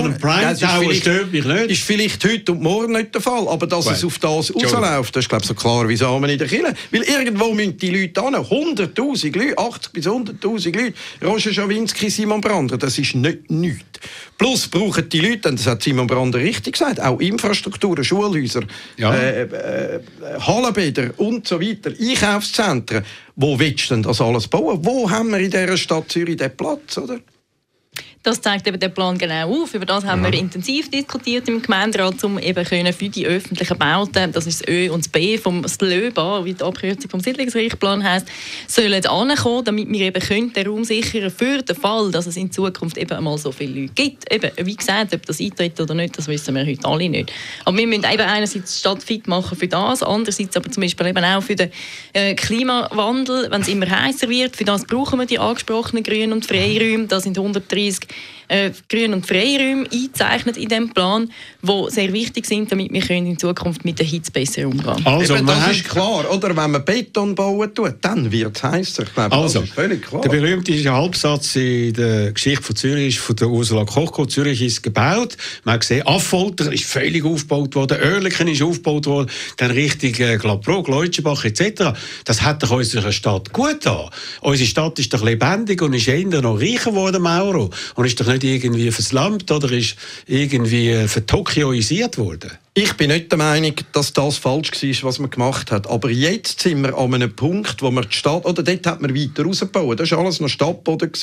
dir, ist vielleicht heute und morgen nicht der Fall, aber dass es auf das rausläuft, das ist, glaube ich, so klar wie Samen in der Kirche. Weil irgendwo müssen die Leute hin, 100'000 Leute, 80 bis 100'000 Leute, Roger Schawinski, Simon Brander, das ist nicht nichts. Plus brauchen die Leute, und das hat Simon Brander richtig gesagt, auch Infrastrukturen, Schulhäuser, Hallenbäder und so weiter, Einkaufszentren. Wo willst du denn das alles bauen? Wo haben wir in dieser Stadt Zürich den Platz, oder? Das zeigt eben der Plan genau auf. Über das haben wir intensiv diskutiert im Gemeinderat, um eben für die öffentlichen Bauten, das ist das Ö und das B vom SLÖBA, wie die Abkürzung vom Siedlungsrichtplan heisst, sollen ankommen, damit wir eben den Raum sichern für den Fall, dass es in Zukunft eben einmal so viele Leute gibt. Eben, wie gesagt, ob das eintritt oder nicht, das wissen wir heute alle nicht. Aber wir müssen eben einerseits die Stadt fit machen für das, andererseits aber zum Beispiel eben auch für den Klimawandel, wenn es immer heißer wird. Für das brauchen wir die angesprochenen Grün- und Freiräume. Da sind 130 Grün- und Freiräume eingezeichnet in diesem Plan, die sehr wichtig sind, damit wir in Zukunft mit der Hitze besser umgehen können. Also, das ist klar. Oder wenn man Beton bauen tut, dann wird es heißer. Ich glaube, das ist völlig klar. Der berühmteste Halbsatz in der Geschichte von Zürich ist von der Ursula Koch. Zürich ist gebaut. Man hat gesehen, Affolter ist völlig aufgebaut worden, Oerlikon ist aufgebaut worden, dann Richtung Glabrog, Leutschenbach etc. Das hat doch unserer Stadt gut getan. Unsere Stadt ist doch lebendig und ist eher noch reicher geworden, Mauro. Und ist doch nicht irgendwie verslammt oder ist irgendwie vertokioisiert worden? Ich bin nicht der Meinung, dass das falsch war, was man gemacht hat. Aber jetzt sind wir an einem Punkt, wo man die Stadt, oder dort hat man weiter rausgebaut. Das war alles noch Stadtboden,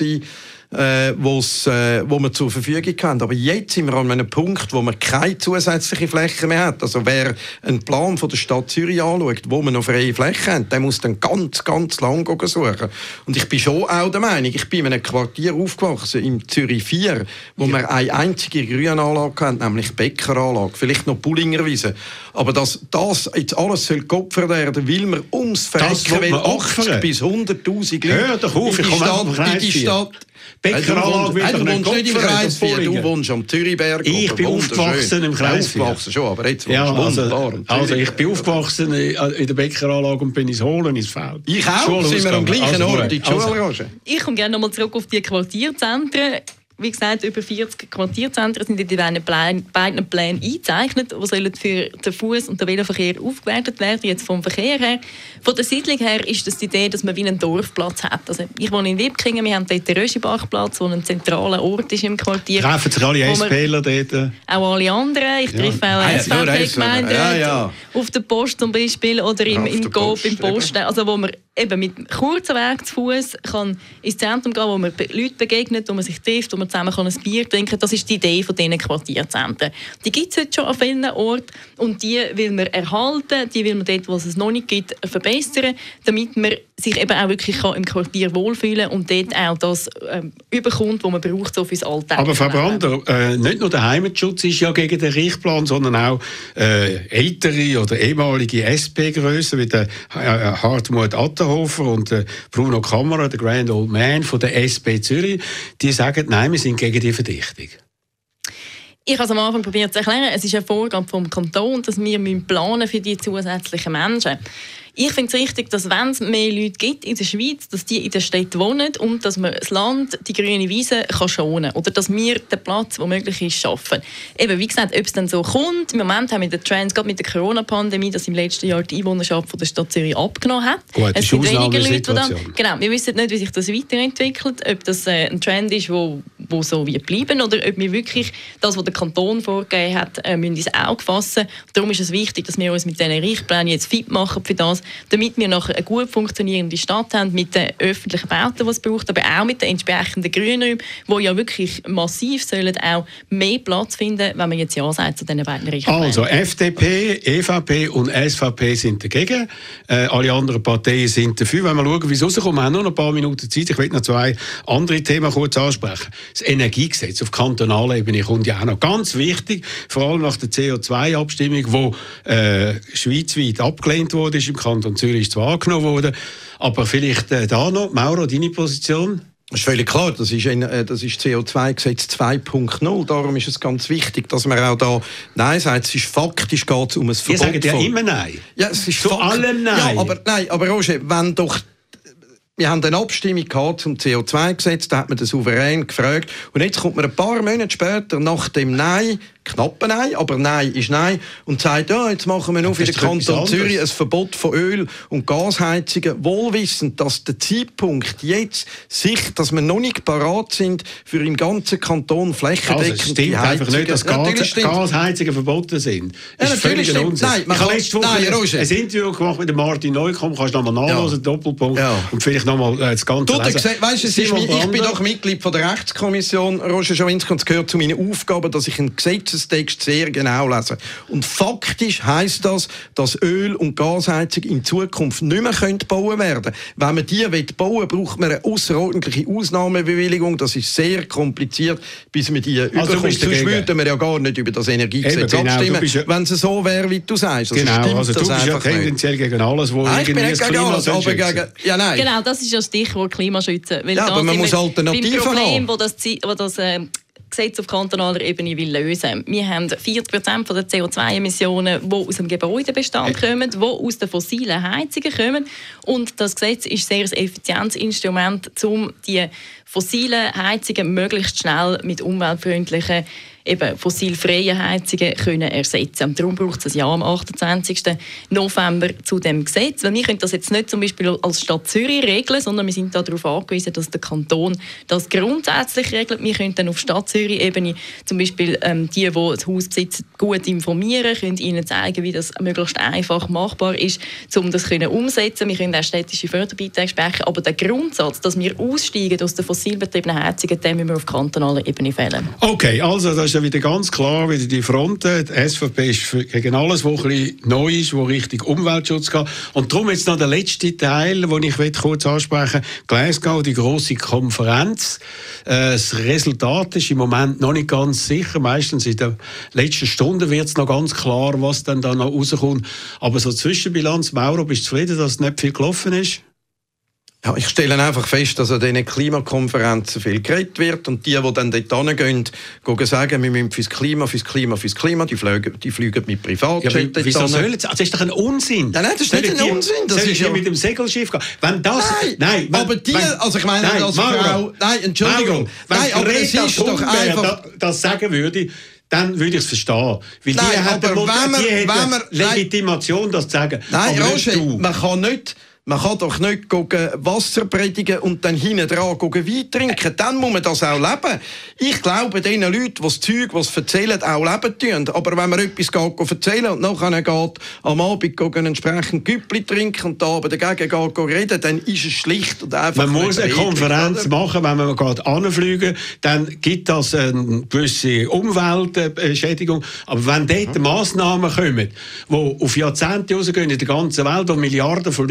wo wir zur Verfügung haben. Aber jetzt sind wir an einem Punkt, wo man keine zusätzliche Fläche mehr hat. Also wer einen Plan von der Stadt Zürich anschaut, wo man noch freie Fläche hat, der muss dann ganz, ganz lang suchen. Und ich bin schon auch der Meinung, ich bin in einem Quartier aufgewachsen, im Zürich 4, wo wir eine einzige Grünanlage haben, nämlich die Bäckeranlage. Vielleicht noch Bullingerwiese. Aber dass das jetzt alles geopfert werden soll, weil wir ums Verrecken 80 bis 100'000 Leute hör doch auf, in die Stadt. Bäckeranlage wird doch nicht nicht im Kreis 4, du wohnst am Zürichberg. Ich bin aufgewachsen im Kreis 4. Aufgewachsen schon, aber jetzt wunderbar. Also ich bin aufgewachsen in der Bäckeranlage und bin ins Holen, ins Feld. Ich auch, sind wir am gleichen Ort in die Schule. Ich komme gerne nochmal zurück auf die Quartierzentren. Wie gesagt, über 40 Quartierzentren sind in den beiden Plänen eingezeichnet, die sollen für den Fuß- und den Veloverkehr aufgewertet werden, jetzt vom Verkehr her. Von der Siedlung her ist das die Idee, dass man wie einen Dorfplatz hat. Also ich wohne in Wipkingen, wir haben dort den Röschibachplatz, der ein zentraler Ort ist im Quartier. Treffen sich alle SPler dort? Auch alle anderen. Ich treffe auch SVP-Gemeinden auf der Post zum Beispiel oder im Coop, im Posten. Also wo man eben mit kurzen Weg zu Fuß kann ins Zentrum gehen, wo man Leute begegnet, wo man sich trifft, wo man zusammen ein Bier trinken kann. Das ist die Idee von diesen Quartierzentren. Die gibt es heute schon an vielen Orten und die will man erhalten, die will man dort, wo es noch nicht gibt, verbessern, damit man sich eben auch wirklich im Quartier wohlfühlen und dort auch das überkommt, was man braucht so fürs Alltag. Aber Frau Brander, nicht nur der Heimatschutz ist ja gegen den Richtplan, sondern auch ältere oder ehemalige SP-Grössen wie der Hartmut Attenhofer und Bruno Kammerer, der Grand Old Man von der SP Zürich, die sagen, nein, wir sind gegen die Verdichtung. Ich habe es am Anfang probiert zu erklären, es ist eine Vorgabe vom Kanton, dass wir planen für die zusätzlichen Menschen. Ich finde es richtig, dass wenn es mehr Leute gibt in der Schweiz, dass die in der Stadt wohnen und dass man das Land, die grüne Wiese, kann schonen. Oder dass wir den Platz, der möglich ist, schaffen. Eben, wie gesagt, ob es dann so kommt, im Moment haben wir den Trend, gerade mit der Corona-Pandemie, dass im letzten Jahr die Einwohnerschaft von der Stadt Zürich abgenommen hat. Gut, es gibt weniger Leute, die dann... Genau, wir wissen nicht, wie sich das weiterentwickelt, ob das ein Trend ist, wo so wird bleiben, oder ob wir wirklich das, was der Kanton vorgegeben hat, müssen ins Auge fassen. Darum ist es wichtig, dass wir uns mit diesen Richtplänen jetzt fit machen für das, damit wir nachher eine gut funktionierende Stadt haben, mit den öffentlichen Bauten, die es braucht, aber auch mit den entsprechenden Grünräumen, die ja wirklich massiv sollen auch mehr Platz finden, wenn man jetzt Ja sagt zu diesen beiden Richtplänen. Also FDP, EVP und SVP sind dagegen, alle anderen Parteien sind dafür. Wenn wir schauen, wie es rauskommt, wir haben nur noch ein paar Minuten Zeit, ich will noch 2 andere Themen kurz ansprechen. Das Energiegesetz auf kantonaler Ebene kommt ja auch noch ganz wichtig, vor allem nach der CO2-Abstimmung, die schweizweit abgelehnt wurde, ist im Kanton Zürich ist zwar angenommen worden, aber vielleicht da noch, Mauro, deine Position? Das ist völlig klar, das ist CO2-Gesetz 2.0, darum ist es ganz wichtig, dass man auch da Nein sagt. Es ist faktisch geht es um ein Verbot. Ihr sagt ja immer Nein. Ja, es ist zu allem Nein. Ja, aber Roger, wenn doch... Wir haben eine Abstimmung gehabt zum CO2-Gesetz, da hat man den Souverän gefragt. Und jetzt kommt man ein paar Monate später nach dem Nein, knappen Nein, aber Nein ist Nein, und sagt, ja, jetzt machen wir nur für den Kanton Zürich ein Verbot von Öl- und Gasheizungen, wohlwissend, dass der Zeitpunkt jetzt dass wir noch nicht parat sind, für im ganzen Kanton flächendeckend also, die Heizungen. Einfach nicht, dass Gasheizungen verboten sind. Das ist völlig Unsinn. Ich habe letzte Woche ein Interview gemacht mit Martin Neukomm, kannst du nochmal nachlesen, Doppelpunkt, und vielleicht nochmal das Ganze lesen. Weißt, ich bin doch Mitglied von der Rechtskommission, Roger Schawinski, und es gehört zu meinen Aufgaben, dass ich einen Gesetzestext sehr genau lese. Und faktisch heisst das, dass Öl- und Gasheizung in Zukunft nicht mehr bauen werden können. Wenn man die bauen will, braucht man eine außerordentliche Ausnahmebewilligung. Das ist sehr kompliziert, bis man die überkommt. Sonst würden wir ja gar nicht über das Energiegesetz abstimmen, wenn es so wäre, wie du sagst. Also genau, also du bist ja tendenziell gegen alles, wo irgendwie das Klima schützen. Ja, nein. Genau, das ist ja das Stichwort Klimaschützen. Ja, aber man muss Alternativen haben. Beim Problem, wo das Gesetz auf kantonaler Ebene will lösen. Wir haben 40% der CO2-Emissionen, die aus dem Gebäudebestand kommen, die aus den fossilen Heizungen kommen. Und das Gesetz ist sehr ein effizientes Instrument, um die fossilen Heizungen möglichst schnell mit umweltfreundlichen, eben fossilfreien Heizungen können ersetzen. Darum braucht es ein Ja am 28. November zu dem Gesetz. Weil wir können das jetzt nicht zum Beispiel als Stadt Zürich regeln, sondern wir sind darauf angewiesen, dass der Kanton das grundsätzlich regelt. Wir können dann auf Stadt Zürich-Ebene zum Beispiel die das Haus besitzen, gut informieren, können ihnen zeigen, wie das möglichst einfach machbar ist, um das umsetzen. Wir können auch städtische Förderbeiträge sprechen, aber der Grundsatz, dass wir aussteigen aus den fossilbetriebenen Heizungen, den müssen wir auf kantonaler Ebene fällen. Okay, also das ist ja wieder ganz klar, wieder die Fronten. Die SVP ist gegen alles, was ein bisschen neu ist, wo Richtung Umweltschutz geht. Und darum jetzt noch der letzte Teil, den ich kurz ansprechen will. Glasgow, die grosse Konferenz. Das Resultat ist im Moment noch nicht ganz sicher. Meistens in der letzten Stunde wird es noch ganz klar, was dann da noch rauskommt. Aber so Zwischenbilanz, Mauro, bist du zufrieden, dass nicht viel gelaufen ist? Ja, ich stelle einfach fest, dass an diesen Klimakonferenzen viel geredet wird und die dann dort hingehen, sagen, wir müssen fürs Klima, die fliegen mit Privatjet. Ja, wieso sollen sie? Das ist doch ein Unsinn. Ja, nein, das ist nicht ein Unsinn. Das ist ja mit dem Segelschiff gehen. Wenn das... Nein, aber die... Also ich meine, als Frau... Nein, Entschuldigung. Nein, aber es ist doch einfach... Das sagen würde... Dann würde ich es verstehen. Weil nein, die haben Legitimation, das zu sagen. Nein, Roger, man kann doch nicht Wasser predigen und dann hinten dran Wein trinken. Dann muss man das auch leben. Ich glaube, den Leuten, die das Zeug, was sie erzählen, auch leben tun. Aber wenn man etwas erzählen und nachher geht am Abend entsprechend Güppli trinken und da Abend dagegen reden, dann ist es schlicht und einfach. Man muss eine Konferenz machen, wenn man anfliegen, dann gibt das eine gewisse Umweltschädigung. Aber wenn dort Massnahmen kommen, die auf Jahrzehnte rausgehen in der ganzen Welt, wo Milliarden von Leuten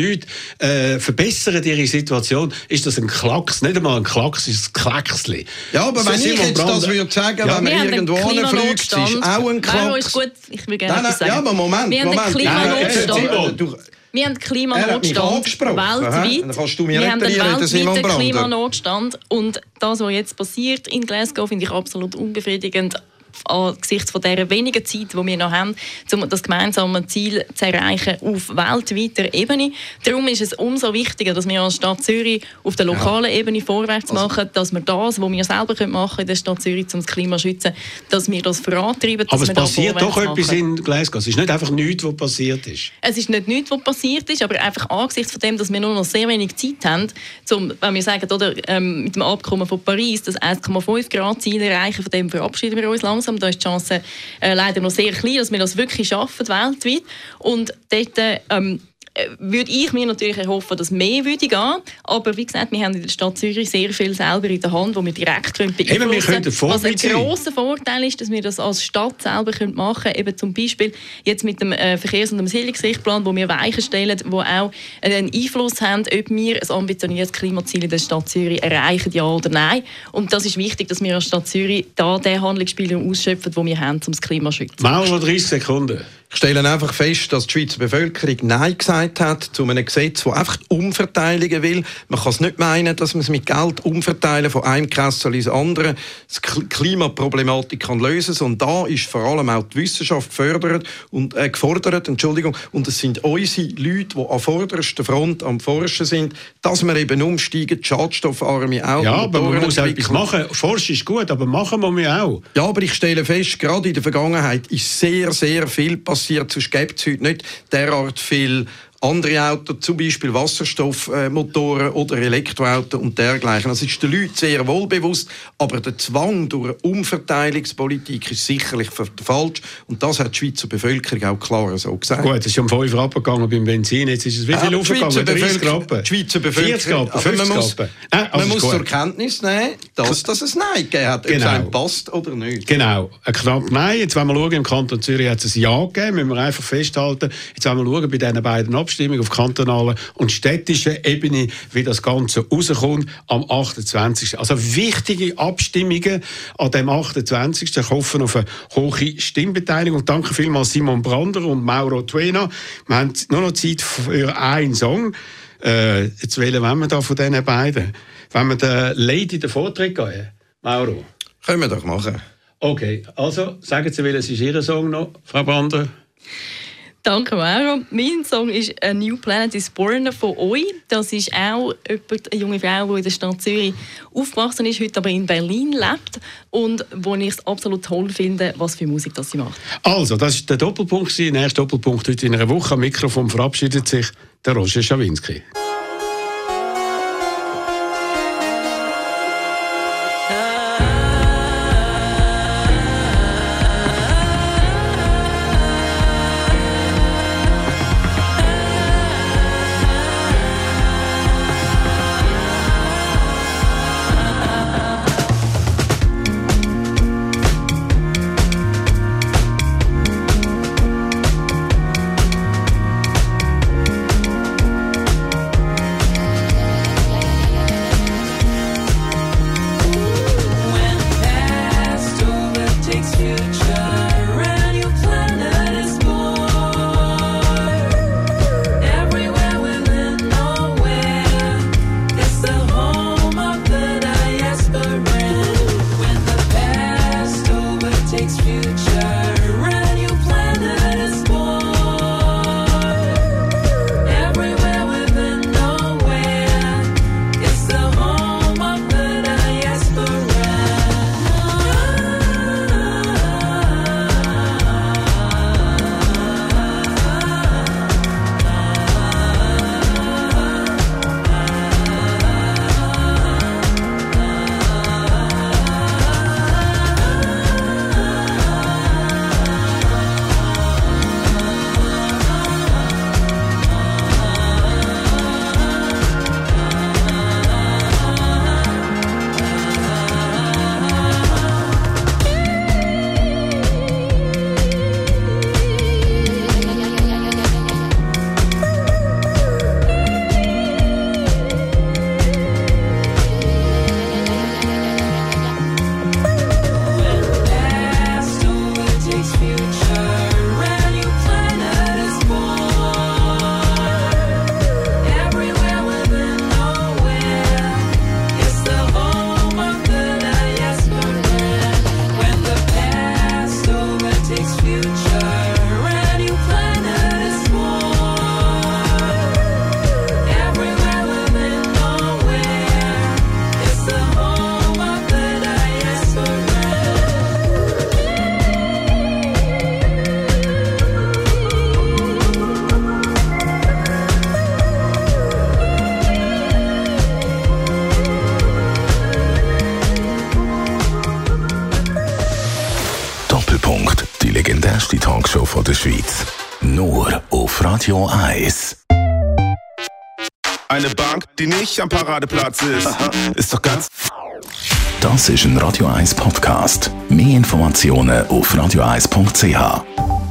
verbessern ihre Situation, ist das ein Klacks, nicht einmal ein Klacks, ist ein Klecksli. Ja, aber wenn ich jetzt das würde sagen, wenn man irgendwo hinfliegt, ist auch ein Klacks. Ist gut, ich will gerne etwas sagen. Ja, aber Moment. Wir haben einen Klimanotstand. Wir haben Klimanotstand weltweit. Dann kannst du mir wir haben einen weltweiten Brander. Klimanotstand. Und das, was jetzt passiert in Glasgow, finde ich absolut unbefriedigend. Angesichts von dieser wenigen Zeit, die wir noch haben, um das gemeinsame Ziel zu erreichen auf weltweiter Ebene. Darum ist es umso wichtiger, dass wir als Stadt Zürich auf der lokalen Ebene vorwärts machen, dass wir das, was wir selber machen können in der Stadt Zürich, um das Klima zu schützen, dass wir das vorantreiben. Aber es passiert doch etwas in Glasgow. Es ist nicht einfach nichts, was passiert ist. Es ist nicht nichts, was passiert ist, aber einfach angesichts von dem, dass wir nur noch sehr wenig Zeit haben, wenn wir sagen, oder, mit dem Abkommen von Paris, das 1,5 Grad Ziel erreichen, von dem verabschieden wir uns langsam. Da ist die Chance leider noch sehr klein, dass wir das wirklich schaffen weltweit. Und dort würde ich mir natürlich erhoffen, dass mehr würde gehen. Aber wie gesagt, wir haben in der Stadt Zürich sehr viel selber in der Hand, wo wir direkt beeinflussen können. Was ein grosser Vorteil ist, dass wir das als Stadt selber machen können. Eben zum Beispiel jetzt mit dem Verkehrs- und dem Siedlungsrichtplan, wo wir Weichen stellen, die auch einen Einfluss haben, ob wir ein ambitioniertes Klimaziel in der Stadt Zürich erreichen, ja oder nein. Und das ist wichtig, dass wir als Stadt Zürich da den Handlungsspielraum ausschöpfen, den wir haben, um das Klima zu schützen. Mauer, 30 Sekunden. Ich stelle einfach fest, dass die Schweizer Bevölkerung Nein gesagt hat zu einem Gesetz, das einfach Umverteilungen will. Man kann es nicht meinen, dass man es mit Geld umverteilen von einem Kessel ins andere, die Klimaproblematik kann lösen. Und da ist vor allem auch die Wissenschaft gefordert. Und es sind unsere Leute, die an vorderster Front am Forschen sind, dass wir eben umsteigen, schadstoffarme Autos. Ja, aber man muss etwas machen. Forschen ist gut, aber machen wir auch. Ja, aber ich stelle fest, gerade in der Vergangenheit ist sehr, sehr viel passiert. Sonst gibt es heute nicht derart viel andere Autos, zum Beispiel Wasserstoffmotoren oder Elektroautos und dergleichen. Das ist den Leuten sehr wohl bewusst, aber der Zwang durch eine Umverteilungspolitik ist sicherlich falsch und das hat die Schweizer Bevölkerung auch klar so gesagt. Gut, es ist um 5 Rappen gegangen beim Benzin, jetzt ist es wie viel aufgegangen? 30 Rappen? Die Schweizer Bevölkerung, 40 Rappen, man muss zur Kenntnis nehmen, dass es Nein gegeben hat, ob es einem passt oder nicht. Genau, ein knapp Nein. Jetzt wollen wir schauen, im Kanton Zürich hat es ein Ja gegeben, müssen wir einfach festhalten. Jetzt wollen wir schauen, bei diesen beiden Abstimmung auf kantonaler und städtischer Ebene, wie das Ganze rauskommt am 28. Also wichtige Abstimmungen an dem 28. Ich hoffe auf eine hohe Stimmbeteiligung. Danke vielmals Simon Brander und Mauro Tuena. Wir haben nur noch Zeit für einen Song. Jetzt wählen wir da von diesen beiden. Wenn wir der Lady den Vortritt geben, Mauro? Können wir doch machen. Okay, also sagen Sie, welches ist Ihr Song noch, Frau Brander? Danke, Mauro. Mein Song ist «A New Planet is Born» von euch. Das ist auch eine junge Frau, die in der Stadt Zürich aufgewachsen ist, heute aber in Berlin lebt und wo ich es absolut toll finde, was für Musik das sie macht. Also, das ist der Doppelpunkt. Der erste Doppelpunkt heute in einer Woche. Am Mikrofon verabschiedet sich der Roger Schawinski. Schweiz. Nur auf Radio 1. Eine Bank, die nicht am Paradeplatz ist. Aha. Ist doch ganz... Das ist ein Radio 1 Podcast. Mehr Informationen auf radio1.ch.